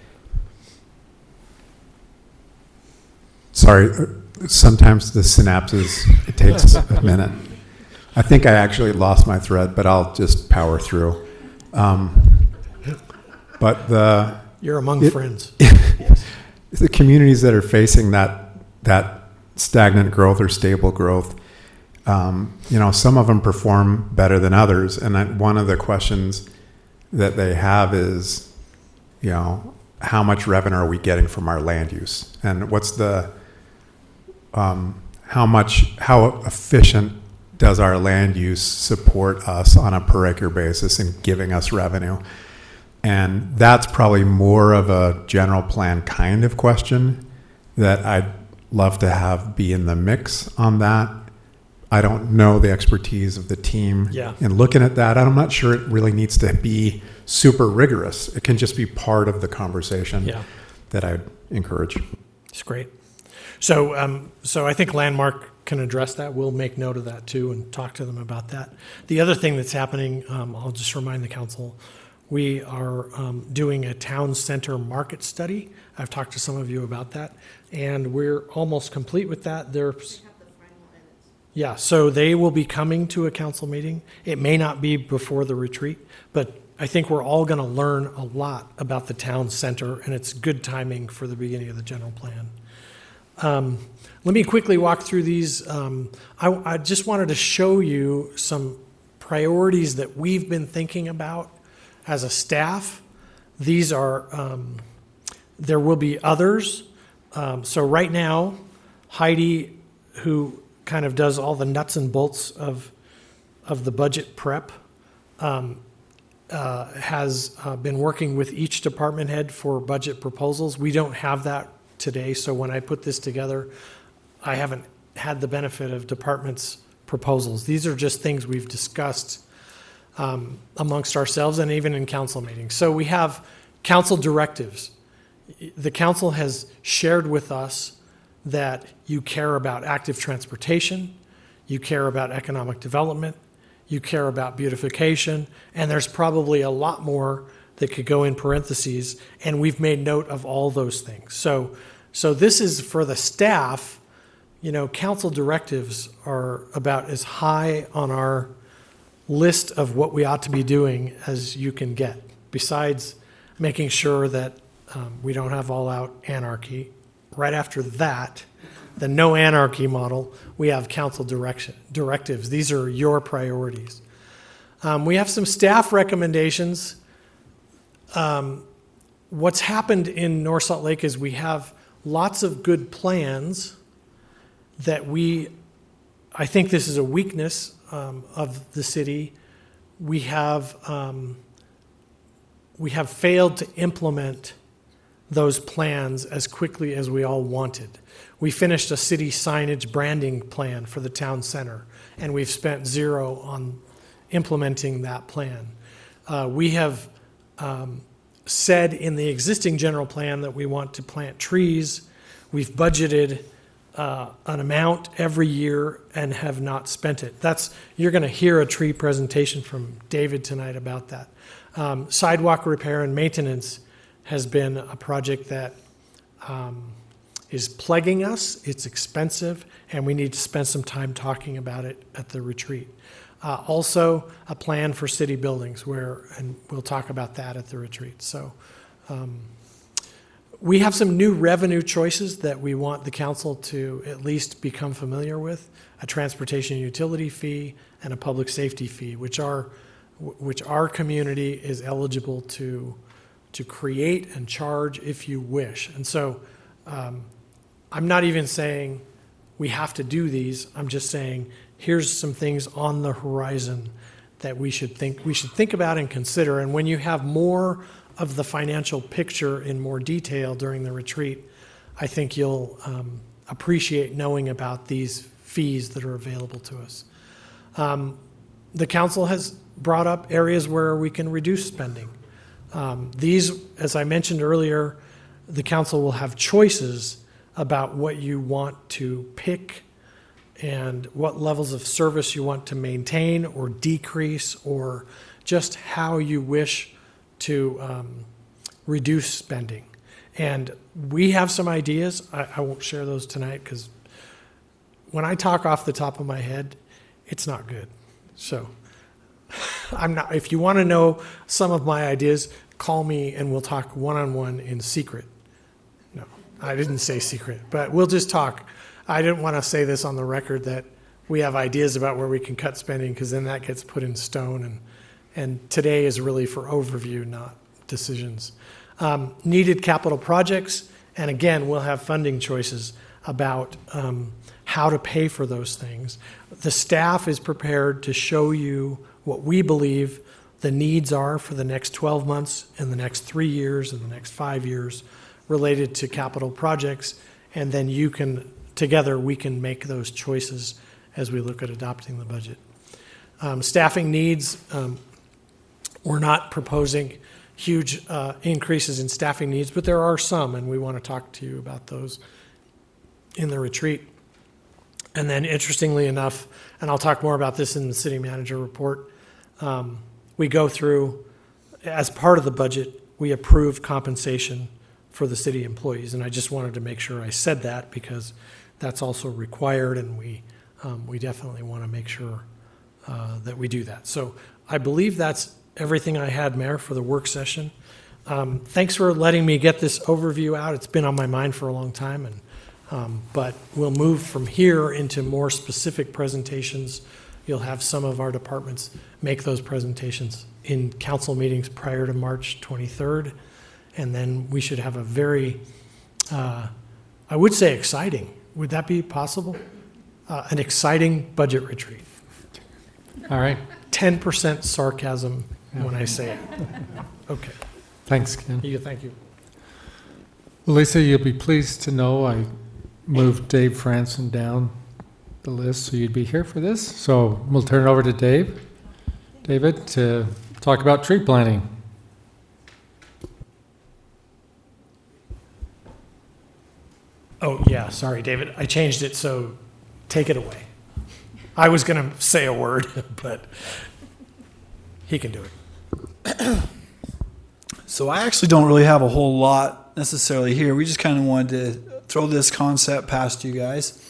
Sorry, uh, sometimes the synapses, it takes a minute. I think I actually lost my thread, but I'll just power through. Um, but the You're among It- friends. the communities that are facing that that stagnant growth or stable growth, um, you know, some of them perform better than others. And I, one of the questions that they have is, you know, how much revenue are we getting from our land use, and what's the um, how much how efficient does our land use support us on a per acre basis in giving us revenue? And that's probably more of a general plan kind of question that I'd love to have be in the mix on that. I don't know the expertise of the team Yeah. in looking at that. I'm not sure it really needs to be super rigorous. It can just be part of the conversation Yeah. that I'd encourage. It's great. So, um, so I think Landmark can address that. We'll make note of that too and talk to them about that. The other thing that's happening, um, I'll just remind the council, we are um, doing a town center market study. I've talked to some of you about that, and we're almost complete with that. There's Yeah, so they will be coming to a council meeting. It may not be before the retreat, but I think we're all going to learn a lot about the town center, and it's good timing for the beginning of the general plan. Um, let me quickly walk through these. Um, I, I just wanted to show you some priorities that we've been thinking about as a staff. These are, um, there will be others. Um, so right now, Heidi, who kind of does all the nuts and bolts of of the budget prep, um, uh, has uh, been working with each department head for budget proposals. We don't have that today, so when I put this together, I haven't had the benefit of departments' proposals. These are just things we've discussed um, amongst ourselves and even in council meetings. So we have council directives. The council has shared with us that you care about active transportation, you care about economic development, you care about beautification, and there's probably a lot more that could go in parentheses, and we've made note of all those things. So, so this is for the staff. You know, council directives are about as high on our list of what we ought to be doing as you can get, besides making sure that um, we don't have all-out anarchy. Right after that, the no anarchy model, we have council direction directives. These are your priorities. Um, we have some staff recommendations. Um, what's happened in North Salt Lake is we have lots of good plans that we, I think this is a weakness um, of the city. We have um, we have failed to implement those plans as quickly as we all wanted. We finished a city signage branding plan for the town center, and we've spent zero on implementing that plan. Uh, we have um, said in the existing general plan that we want to plant trees. We've budgeted uh, an amount every year and have not spent it. That's, you're going to hear a tree presentation from David tonight about that. Um, sidewalk repair and maintenance has been a project that um, is plaguing us. It's expensive, and we need to spend some time talking about it at the retreat. Uh, also, a plan for city buildings, where, and we'll talk about that at the retreat. So, um, we have some new revenue choices that we want the council to at least become familiar with: a transportation utility fee and a public safety fee, which are, which our community is eligible to to create and charge if you wish. And so, um, I'm not even saying we have to do these. I'm just saying, here's some things on the horizon that we should think we should think about and consider. And when you have more of the financial picture in more detail during the retreat, I think you'll um, appreciate knowing about these fees that are available to us. Um, the council has brought up areas where we can reduce spending. Um, these, as I mentioned earlier, the council will have choices about what you want to pick and what levels of service you want to maintain or decrease, or just how you wish to um, reduce spending. And we have some ideas. I, I won't share those tonight because when I talk off the top of my head, it's not good. So I'm not, if you want to know some of my ideas, call me and we'll talk one-on-one in secret. No, I didn't say secret, but we'll just talk. I didn't want to say this on the record that we have ideas about where we can cut spending, because then that gets put in stone. And, and today is really for overview, not decisions. Um, needed capital projects. And again, we'll have funding choices about um, how to pay for those things. The staff is prepared to show you what we believe the needs are for the next twelve months and the next three years and the next five years related to capital projects. And then you can, together, we can make those choices as we look at adopting the budget. Um, staffing needs, um, we're not proposing huge uh, increases in staffing needs, but there are some, and we want to talk to you about those in the retreat. And then, interestingly enough, and I'll talk more about this in the city manager report, um, we go through, as part of the budget, we approve compensation for the city employees. And I just wanted to make sure I said that, because that's also required, and we um, we definitely want to make sure uh, that we do that. So I believe that's everything I had, Mayor, for the work session. Um, thanks for letting me get this overview out. It's been on my mind for a long time, and um, but we'll move from here into more specific presentations. You'll have some of our departments make those presentations in council meetings prior to March twenty-third, and then we should have a very, uh, I would say exciting. Would that be possible? Uh, an exciting budget retreat. All right. ten percent sarcasm when I say it. Okay. Thanks, Ken. You, thank you. Well, Lisa, you'll be pleased to know I moved Dave Franson down the list, so you'd be here for this. So we'll turn it over to Dave, David, to talk about tree planting. Oh, yeah, sorry, David. I changed it, so take it away. I was going to say a word, but he can do it. So I actually don't really have a whole lot necessarily here. We just kind of wanted to throw this concept past you guys.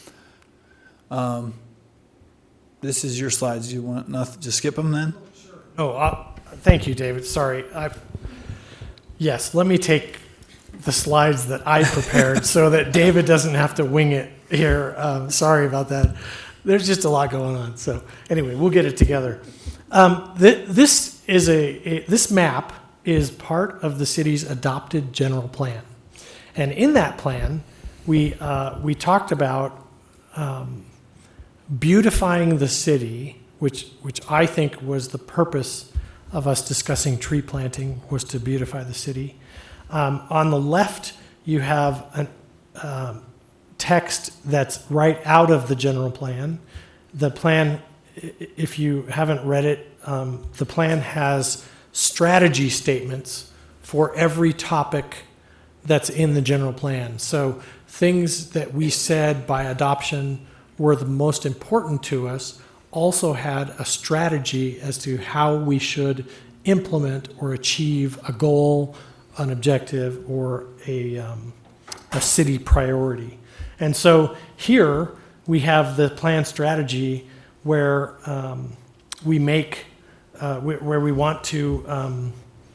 Um, this is your slides. You want nothing? Just skip them then. Oh, uh, thank you, David. Sorry. I, yes, let me take the slides that I prepared so that David doesn't have to wing it here. Um, sorry about that. There's just a lot going on. So anyway, we'll get it together. Um, th- this is a, a this map is part of the city's adopted general plan, and in that plan, we uh, we talked about um, beautifying the city, which which I think was the purpose of us discussing tree planting, was to beautify the city. Um, on the left, you have an um, text that's right out of the general plan. The plan, i- if you haven't read it, um, the plan has strategy statements for every topic that's in the general plan. So things that we said by adoption were the most important to us also had a strategy as to how we should implement or achieve a goal, an objective, or a, um, a city priority. And so here we have the plan strategy where um, we make, uh, wh- where we want to um,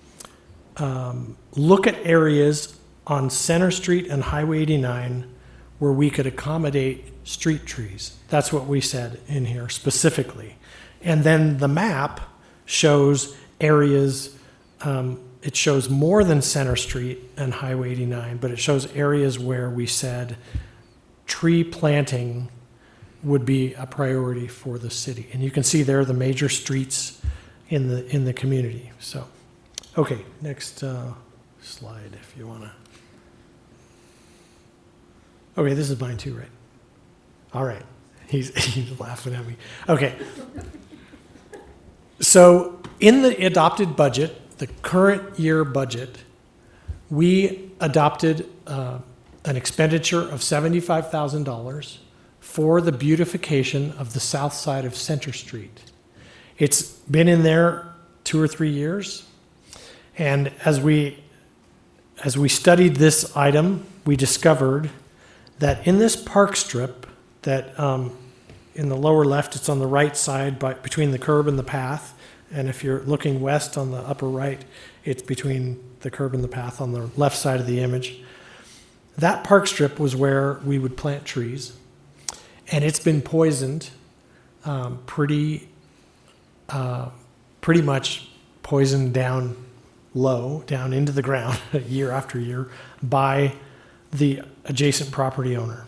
um, look at areas on Center Street and Highway eighty-nine where we could accommodate street trees. That's what we said in here specifically. And then the map shows areas, um, it shows more than Center Street and Highway eighty-nine, but it shows areas where we said tree planting would be a priority for the city. And you can see there the major streets in the in the community. So, okay, next uh, slide if you want to. Okay, this is mine too, right? All right. He's, he's laughing at me. Okay. So in the adopted budget, the current year budget, we adopted uh, an expenditure of seventy-five thousand dollars for the beautification of the south side of Center Street. It's been in there two or three years. And as we, as we studied this item, we discovered that in this park strip, that um, in the lower left, it's on the right side by, between the curb and the path. And if you're looking west on the upper right, it's between the curb and the path on the left side of the image. That park strip was where we would plant trees. And it's been poisoned, um, pretty, uh, pretty much poisoned down low, down into the ground year after year by the adjacent property owner.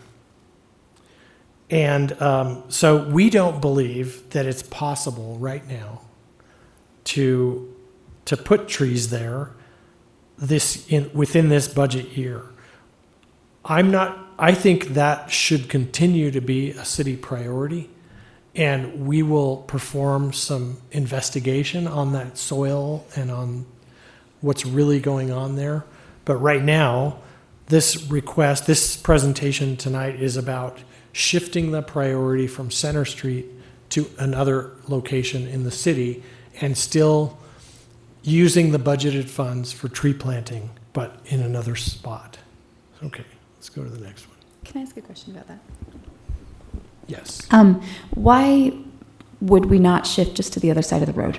And um, so we don't believe that it's possible right now to to put trees there this in within this budget year. I'm not I think that should continue to be a city priority, and we will perform some investigation on that soil and on what's really going on there. But right now, this request, this presentation tonight is about shifting the priority from Center Street to another location in the city and still using the budgeted funds for tree planting, but in another spot. Okay, let's go to the next one. Can I ask a question about that? Yes. Um, why would we not shift just to the other side of the road?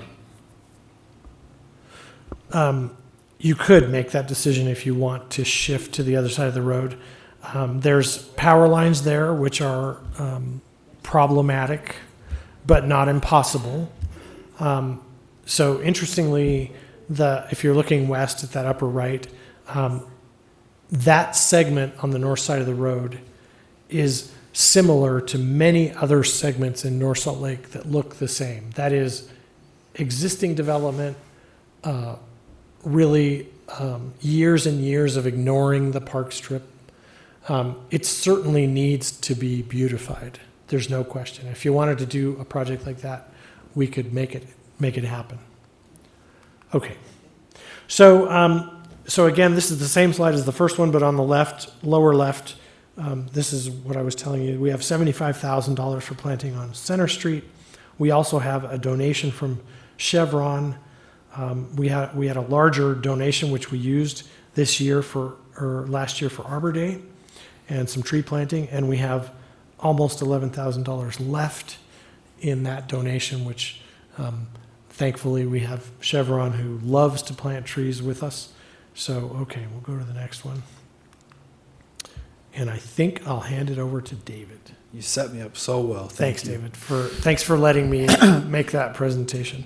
Um, you could make that decision if you want to shift to the other side of the road. Um, there's power lines there which are um, problematic, but not impossible. Um, so interestingly, the if you're looking west at that upper right, um, that segment on the north side of the road is similar to many other segments in North Salt Lake that look the same. That is existing development, uh, really um, years and years of ignoring the park strip. Um, it certainly needs to be beautified. There's no question. If you wanted to do a project like that, we could make it make it happen. Okay. So, um, so again, this is the same slide as the first one, but on the left, lower left, um, this is what I was telling you. We have seventy-five thousand dollars for planting on Center Street. We also have a donation from Chevron Um, we had we had a larger donation which we used this year for or last year for Arbor Day and some tree planting, and we have almost eleven thousand dollars left in that donation, which um, thankfully we have Chevron who loves to plant trees with us. So, okay, we'll go to the next one. And I think I'll hand it over to David. You set me up so well. Thank Thanks, you. David, for thanks for letting me make that presentation.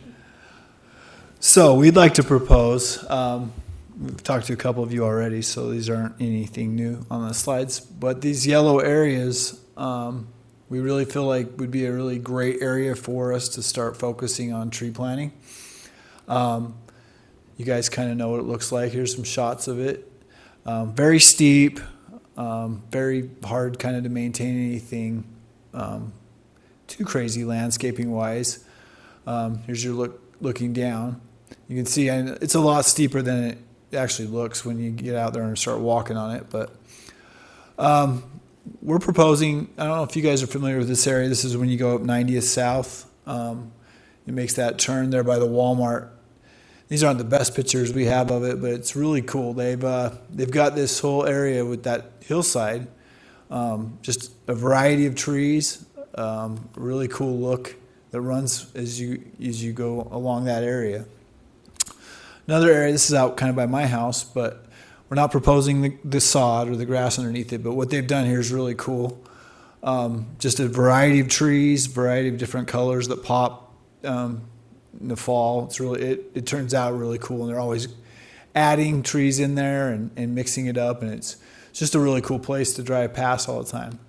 So we'd like to propose, um, we've talked to a couple of you already, so these aren't anything new on the slides, but these yellow areas, um, we really feel like would be a really great area for us to start focusing on tree planting. Um, you guys kind of know what it looks like. Here's some shots of it. Um, very steep, um, very hard kind of to maintain anything um, too crazy landscaping wise. Um, here's your look looking down. You can see and it's a lot steeper than it actually looks when you get out there and start walking on it. But um, we're proposing, I don't know if you guys are familiar with this area. This is when you go up ninetieth South. Um, it makes that turn there by the Walmart. These aren't the best pictures we have of it, but it's really cool. They've uh, they've got this whole area with that hillside, um, just a variety of trees, um, really cool look that runs as you as you go along that area. Another area, this is out kind of by my house, but we're not proposing the, the sod or the grass underneath it, but what they've done here is really cool. Um, just a variety of trees, variety of different colors that pop um, in the fall. It's really it, it turns out really cool, and they're always adding trees in there and, and mixing it up, and it's, it's just a really cool place to drive past all the time.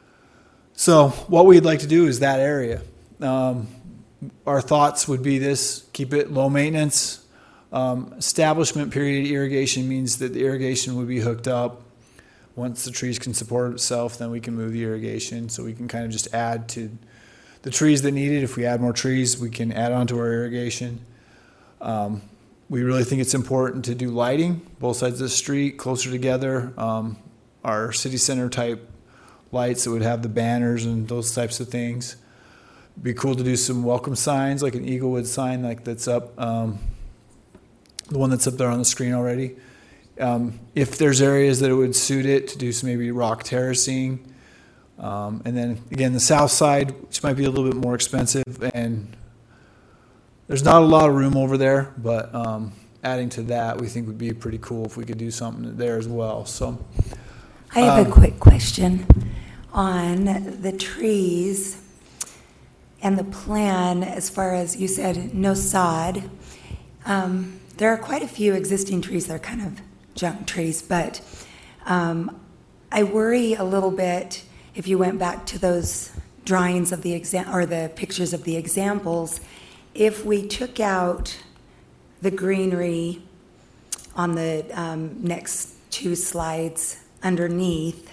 So what we'd like to do is that area. Um, our thoughts would be this: keep it low maintenance. Um, establishment period irrigation means that the irrigation would be hooked up. Once the trees can support itself, then we can move the irrigation. So we can kind of just add to the trees that need it. If we add more trees, we can add on to our irrigation. Um, we really think it's important to do lighting, both sides of the street, closer together. Um, our city center type lights that would have the banners and those types of things. It'd be cool to do some welcome signs, like an Eaglewood sign like that's up. Um, the one that's up there on the screen already. Um, if there's areas that it would suit it, to do some maybe rock terracing. Um, and then again, the south side, which might be a little bit more expensive, and there's not a lot of room over there, but um, adding to that, we think would be pretty cool if we could do something there as well. So, I have um, a quick question on the trees and the plan as far as you said, no sod. Um, There are quite a few existing trees that are kind of junk trees, but um, I worry a little bit if you went back to those drawings of the exam or the pictures of the examples, if we took out the greenery on the um, next two slides underneath,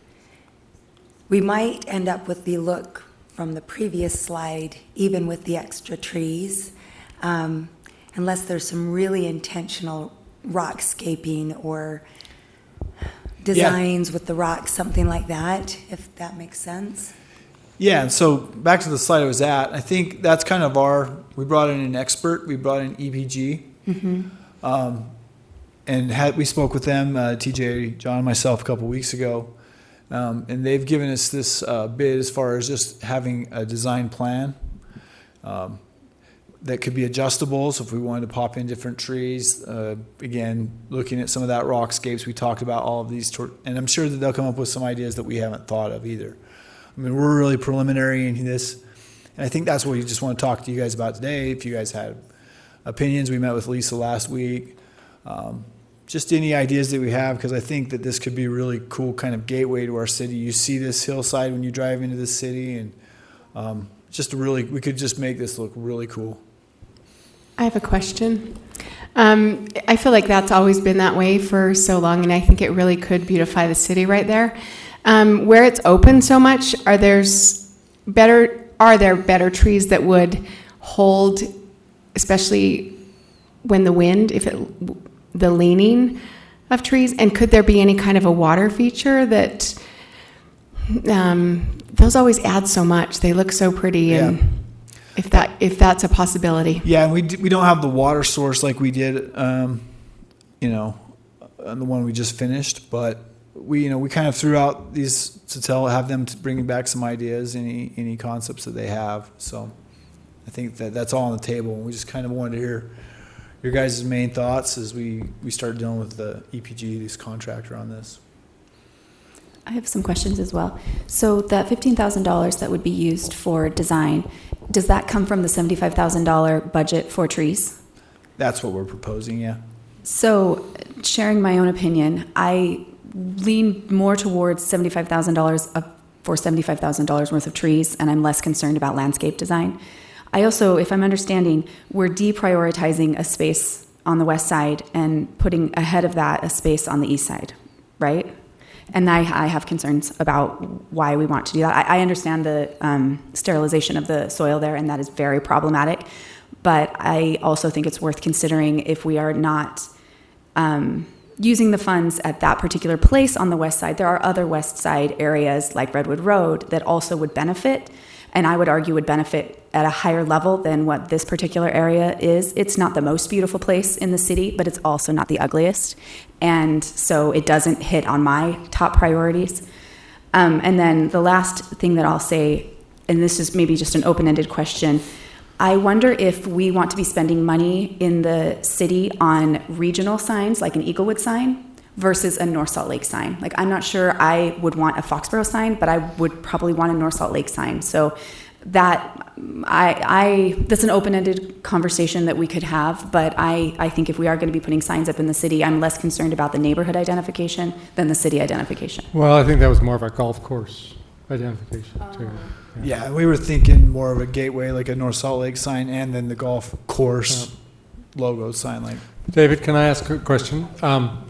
we might end up with the look from the previous slide, even with the extra trees. Um, unless there's some really intentional rockscaping or designs yeah. with the rocks, something like that, if that makes sense. Yeah, and so back to the slide I was at, I think that's kind of our, we brought in an expert, we brought in E P G, mm-hmm. um, and had, we spoke with them, uh, T J, John, and myself a couple weeks ago, um, and they've given us this uh, bid as far as just having a design plan. Um, that could be adjustable, so if we wanted to pop in different trees, uh, again, looking at some of that rockscapes, we talked about all of these, tor- and I'm sure that they'll come up with some ideas that we haven't thought of either. I mean, we're really preliminary in this, and I think that's what we just want to talk to you guys about today. If you guys had opinions, we met with Lisa last week. Um, just any ideas that we have, because I think that this could be a really cool kind of gateway to our city. You see this hillside when you drive into the city, and um, just really, we could just make this look really cool. I have a question. Um, I feel like that's always been that way for so long, and I think it really could beautify the city right there. Um, where it's open so much, are there's better? Are there better trees that would hold, especially when the wind, if it, the leaning of trees, and could there be any kind of a water feature that? Um, those always add so much. They look so pretty, and. Yeah. if that if that's a possibility. Yeah, and we d- we don't have the water source like we did, um, you know, on the one we just finished. But we, you know, we kind of threw out these to tell, have them to bring back some ideas, any any concepts that they have. So I think that that's all on the table. We just kind of wanted to hear your guys' main thoughts as we we start dealing with the E P G, this contractor, on this. I have some questions as well. So that fifteen thousand dollars that would be used for design, does that come from the seventy-five thousand dollars budget for trees? That's what we're proposing, yeah. So, sharing my own opinion, I lean more towards seventy-five thousand dollars for seventy-five thousand dollars worth of trees, and I'm less concerned about landscape design. I also, if I'm understanding, we're deprioritizing a space on the west side and putting ahead of that a space on the east side, right? And I, I have concerns about why we want to do that. I, I understand the um, sterilization of the soil there, and that is very problematic. But I also think it's worth considering if we are not um, using the funds at that particular place on the west side. There are other west side areas like Redwood Road that also would benefit, and I would argue would benefit at a higher level than what this particular area is. It's not the most beautiful place in the city, but it's also not the ugliest. And so it doesn't hit on my top priorities. Um, and then the last thing that I'll say, and this is maybe just an open-ended question, I wonder if we want to be spending money in the city on regional signs, like an Eaglewood sign, versus a North Salt Lake sign. Like, I'm not sure I would want a Foxborough sign, but I would probably want a North Salt Lake sign. So that, I, I that's an open-ended conversation that we could have, but I, I think if we are going to be putting signs up in the city, I'm less concerned about the neighborhood identification than the city identification. Well, I think that was more of a golf course identification too. Yeah, we were thinking more of a gateway, like a North Salt Lake sign, and then the golf course logo sign. Like, David, can I ask a question? Um,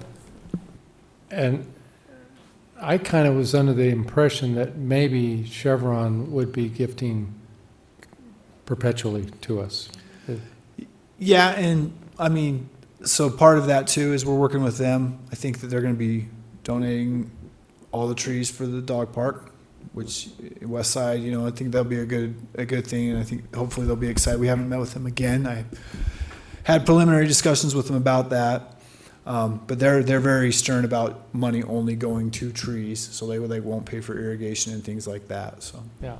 and I kind of was under the impression that maybe Chevron would be gifting perpetually to us. yeah, and I mean, so part of that too is we're working with them. I think that they're going to be donating all the trees for the dog park, which West Side, you know, I think that'll be a good a good thing, and I think hopefully they'll be excited. We haven't met with them again. I had preliminary discussions with them about that, um, but they're they're very stern about money only going to trees, so they they won't pay for irrigation and things like that. So Yeah.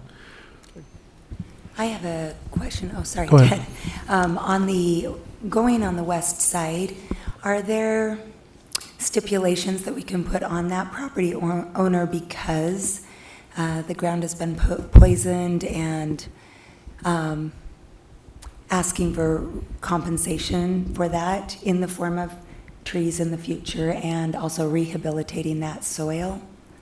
I have a question. Oh, sorry, Go ahead. Ted. Um, on the, going on the west side, are there stipulations that we can put on that property o- owner because uh, the ground has been po- poisoned and um, asking for compensation for that in the form of trees in the future and also rehabilitating that soil?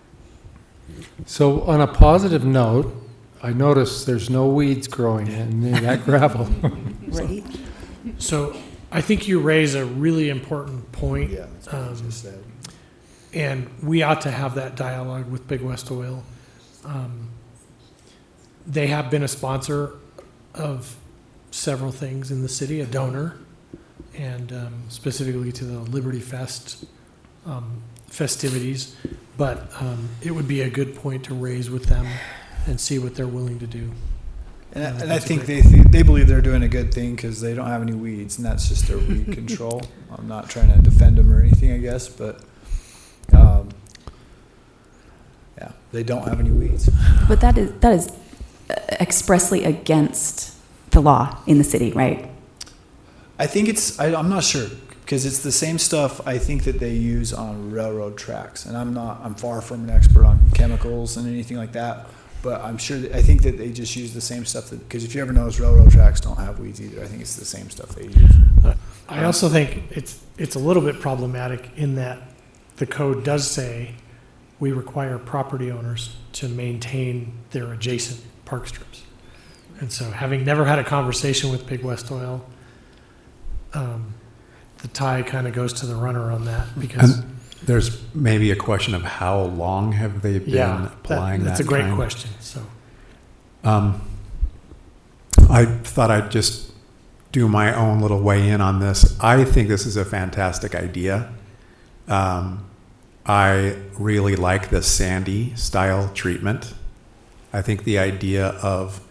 So on a positive note, I noticed there's no weeds growing in that gravel. Right? So I think you raise a really important point. yeah, that's what I Um, just said. And we ought to have that dialogue with Big West Oil. Um, They have been a sponsor of several things in the city, a donor, and um, specifically to the Liberty Fest um, festivities. But um, it would be a good point to raise with them and see what they're willing to do. And, I, Yeah, and I that's a think great they think, they believe they're doing a good thing because they don't have any weeds, and that's just their weed control. I'm not trying to defend them or anything, I guess, but um, yeah, they don't have any weeds. But that is that is uh, expressly against the law in the city, right? I think it's, I, I'm not sure, because it's the same stuff I think that they use on railroad tracks. And I'm not, I'm far from an expert on chemicals and anything like that, but I'm sure, that, I think that they just use the same stuff that, because if you ever notice, railroad tracks don't have weeds either. I think it's the same stuff they use. I also think it's, it's a little bit problematic in that the code does say we require property owners to maintain their adjacent park strips. And so, having never had a conversation with Big West Oil, um, the tie kind of goes to the runner on that because, And there's maybe a question of how long have they been yeah, applying that, that? that's a great kind? question. So, Um, I thought I'd just do my own little weigh in on this. I think this is a fantastic idea. Um, I really like the sandy style treatment. I think the idea of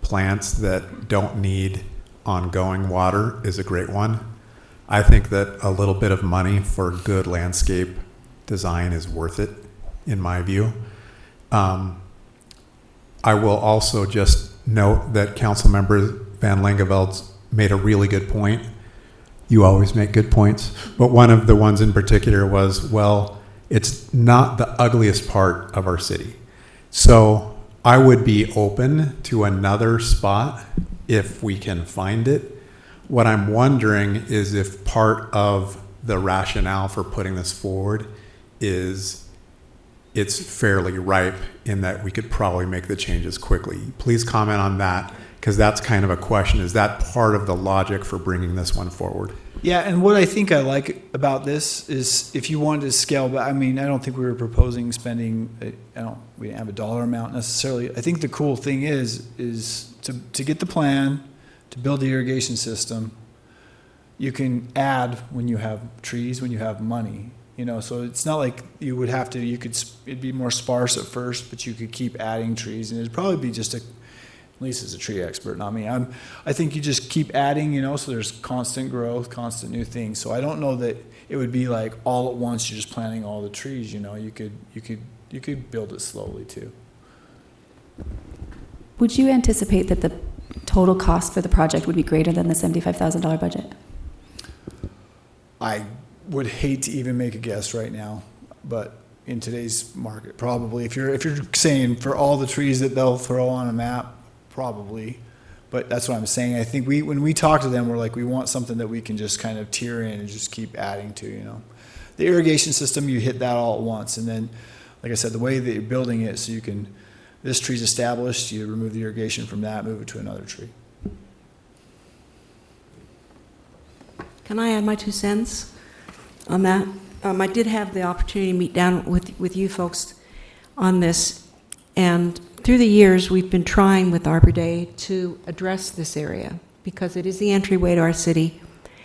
plants that don't need ongoing water is a great one. I think that a little bit of money for good landscape design is worth it, in my view. Um, I will also just note that Councilmember Van Langeveld's made a really good point. You always make good points, but one of the ones in particular was, well, it's not the ugliest part of our city. So I would be open to another spot if we can find it. What I'm wondering is if part of the rationale for putting this forward is it's fairly ripe in that we could probably make the changes quickly. Please comment on that, because that's kind of a question. Is that part of the logic for bringing this one forward? Yeah, and what I think I like about this is if you wanted to scale back, I mean, I don't think we were proposing spending, I don't, we didn't have a dollar amount necessarily. I think the cool thing is, is to, to get the plan, to build the irrigation system, you can add when you have trees, when you have money, you know, so it's not like you would have to, you could, it'd be more sparse at first, but you could keep adding trees, and it'd probably be just a, Lisa's a tree expert, not me. I'm, I think you just keep adding, you know, so there's constant growth, constant new things. So I don't know that it would be like all at once you're just planting all the trees, you know. You could, you could, you could build it slowly too. Would you anticipate that the total cost for the project would be greater than the seventy-five thousand dollars budget? I would hate to even make a guess right now, but in today's market, probably. If you're, if you're saying for all the trees that they'll throw on a map, probably, but that's what I'm saying. I think we, when we talk to them, we're like, we want something that we can just kind of tier in and just keep adding to, you know. The irrigation system, you hit that all at once, and then, like I said, the way that you're building it, so you can, this tree's established, you remove the irrigation from that, move it to another tree. Can I add my two cents on that? Um, I did have the opportunity to meet down with, with you folks on this, and through the years, we've been trying with Arbor Day to address this area because it is the entryway to our city.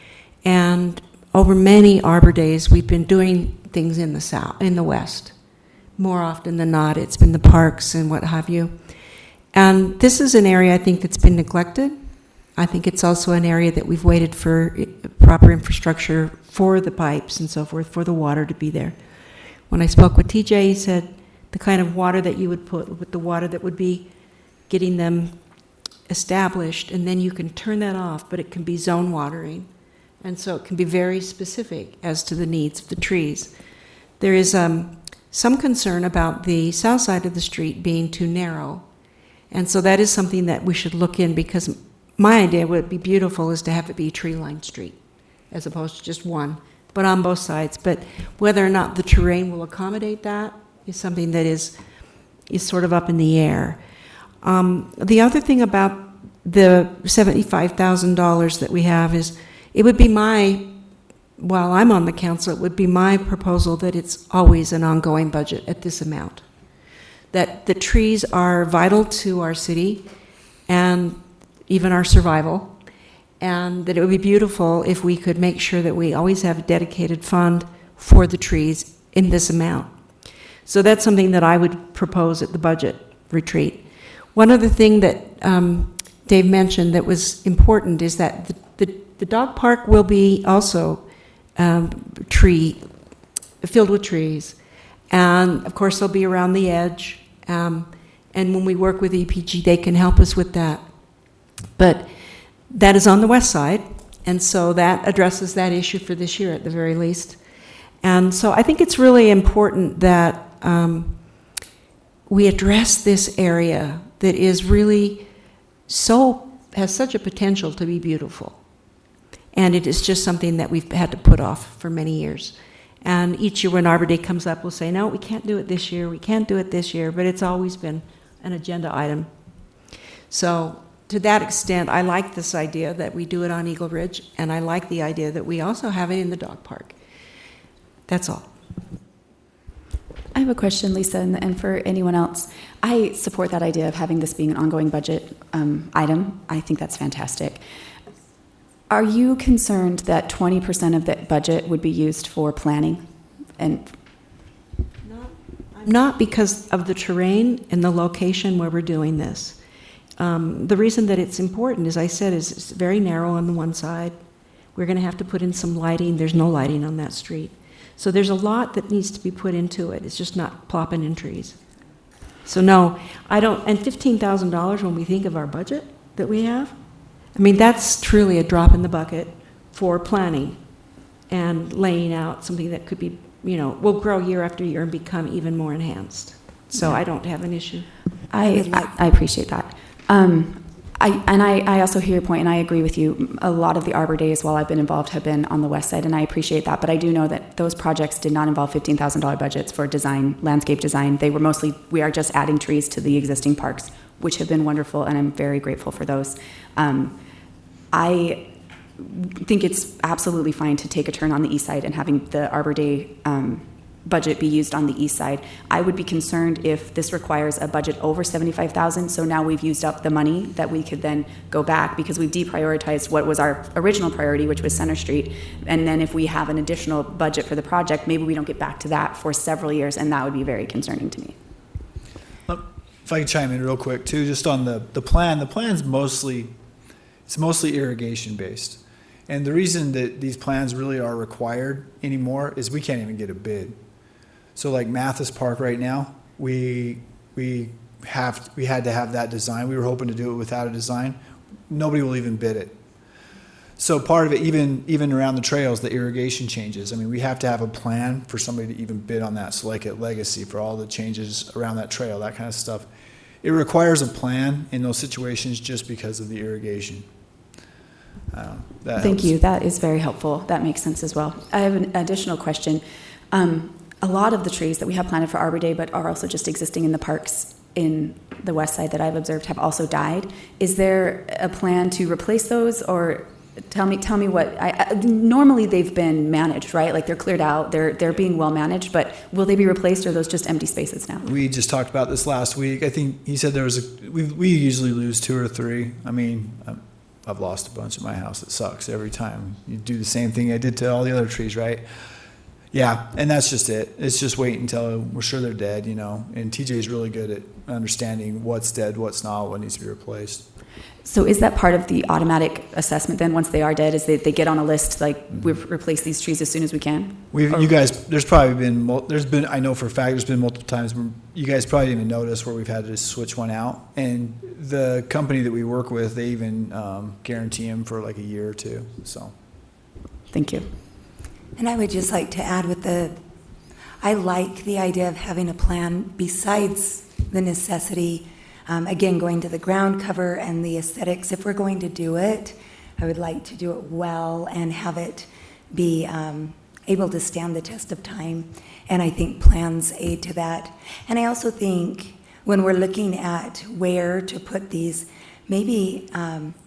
And over many Arbor Days, we've been doing things in the south, in the west. More often than not, it's been the parks and what have you. And this is an area I think that's been neglected. I think it's also an area that we've waited for proper infrastructure for the pipes and so forth, for the water to be there. When I spoke with T J, he said, the kind of water that you would put with the water that would be getting them established, and then you can turn that off, but it can be zone watering. And so it can be very specific as to the needs of the trees. There is um, some concern about the south side of the street being too narrow. And so that is something that we should look in, because my idea would be beautiful is to have it be a tree-lined street as opposed to just one, but on both sides. But whether or not the terrain will accommodate that is something that is is sort of up in the air. Um, the other thing about the seventy-five thousand dollars that we have is, it would be my, while I'm on the council, it would be my proposal that it's always an ongoing budget at this amount. That the trees are vital to our city and even our survival, and that it would be beautiful if we could make sure that we always have a dedicated fund for the trees in this amount. So that's something that I would propose at the budget retreat. One other thing that um, Dave mentioned that was important is that the, the, the dog park will be also um, tree, filled with trees. And of course they'll be around the edge. Um, and when we work with E P G, they can help us with that. But that is on the west side. And so that addresses that issue for this year at the very least. And so I think it's really important that um, we address this area that is really so, has such a potential to be beautiful. And it is just something that we've had to put off for many years. And each year when Arbor Day comes up, we'll say, no, we can't do it this year, we can't do it this year, but it's always been an agenda item. So to that extent, I like this idea that we do it on Eagle Ridge, and I like the idea that we also have it in the dog park. That's all. I have a question, Lisa, and, and for anyone else. I support that idea of having this being an ongoing budget um, item. I think that's fantastic. Are you concerned that twenty percent of the budget would be used for planning? And Not, not because of the terrain and the location where we're doing this. Um, the reason that it's important, as I said, is it's very narrow on the one side. We're going to have to put in some lighting. There's no lighting on that street. So there's a lot that needs to be put into it. It's just not plopping in trees. So no, I don't, and fifteen thousand dollars when we think of our budget that we have, I mean, that's truly a drop in the bucket for planning and laying out something that could be, you know, will grow year after year and become even more enhanced. So I don't have an issue. I, I, I appreciate that. Um, I, and I, I also hear your point, and I agree with you. A lot of the Arbor Days, while I've been involved, have been on the west side, and I appreciate that. But I do know that those projects did not involve fifteen thousand dollars budgets for design, landscape design. They were mostly, we are just adding trees to the existing parks, which have been wonderful, and I'm very grateful for those. Um, I think it's absolutely fine to take a turn on the east side and having the Arbor Day um, budget be used on the east side. I would be concerned if this requires a budget over seventy-five thousand dollars, so now we've used up the money that we could then go back because we've deprioritized what was our original priority, which was Center Street, and then if we have an additional budget for the project, maybe we don't get back to that for several years, and that would be very concerning to me. If I could chime in real quick too, just on the, the plan, the plan's mostly, it's mostly irrigation based. And the reason that these plans really are required anymore is we can't even get a bid. So like Mathis Park right now, we we have we had to have that design. We were hoping to do it without a design. Nobody will even bid it. So part of it, even even around the trails, the irrigation changes. I mean, we have to have a plan for somebody to even bid on that. So like at Legacy, for all the changes around that trail, that kind of stuff. It requires a plan in those situations just because of the irrigation. Uh, that Thank helps. you. That is very helpful. That makes sense as well. I have an additional question. Um, a lot of the trees that we have planted for Arbor Day, but are also just existing in the parks in the west side that I've observed, have also died. Is there a plan to replace those, or tell me tell me what? I, I, normally they've been managed, right? Like they're cleared out, they're they're being well managed. But will they be replaced, or are those just empty spaces now? We just talked about this last week. I think he said there was a. We we usually lose two or three. I mean. I'm, I've lost a bunch at my house. It sucks every time. You do the same thing I did to all the other trees, right? Yeah, and that's just it. It's just wait until we're sure they're dead, you know. And T J's really good at understanding what's dead, what's not, what needs to be replaced. So is that part of the automatic assessment then, once they are dead, is they, they get on a list, like, we've replaced these trees as soon as we can? We've, you guys, there's probably been, mul- there's been, I know for a fact, there's been multiple times where you guys probably didn't even notice where we've had to switch one out. And the company that we work with, they even um, guarantee them for like a year or two, so. Thank you. And I would just like to add with the, I like the idea of having a plan besides the necessity, um, again, going to the ground cover and the aesthetics. If we're going to do it, I would like to do it well and have it be um, able to stand the test of time. And I think plans aid to that. And I also think when we're looking at where to put these, maybe um,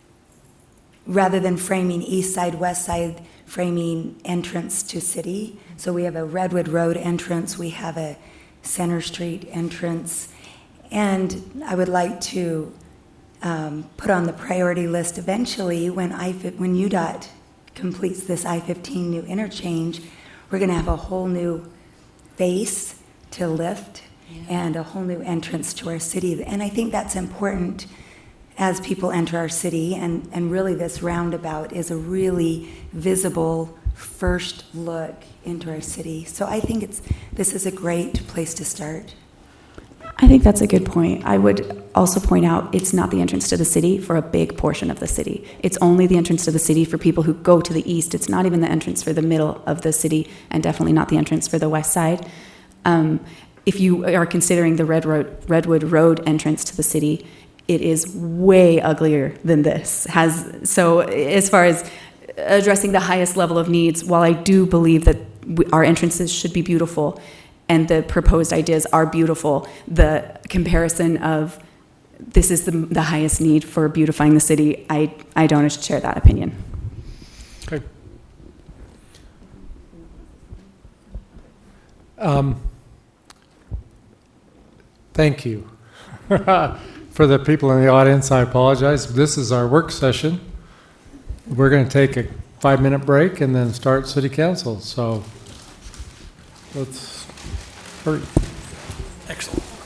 rather than framing east side, west side, framing entrance to city. So we have a Redwood Road entrance, we have a Center Street entrance, and I would like to um, put on the priority list eventually when I when U D O T completes this I fifteen new interchange, we're going to have a whole new face to lift yeah. and a whole new entrance to our city. And I think that's important as people enter our city, and, and really this roundabout is a really visible first look into our city. So I think it's this is a great place to start. I think that's a good point. I would also point out it's not the entrance to the city for a big portion of the city. It's only the entrance to the city for people who go to the east. It's not even the entrance for the middle of the city, and definitely not the entrance for the west side. Um, if you are considering the Red Road, Redwood Road entrance to the city, it is way uglier than this. Has so as far as addressing the highest level of needs, while I do believe that we, our entrances should be beautiful, and the proposed ideas are beautiful, the comparison of this is the, the highest need for beautifying the city, I, I don't share that opinion. Okay. Um, thank you. For the people in the audience, I apologize. This is our work session. We're going to take a five-minute break and then start city council. So let's hurry. Excellent.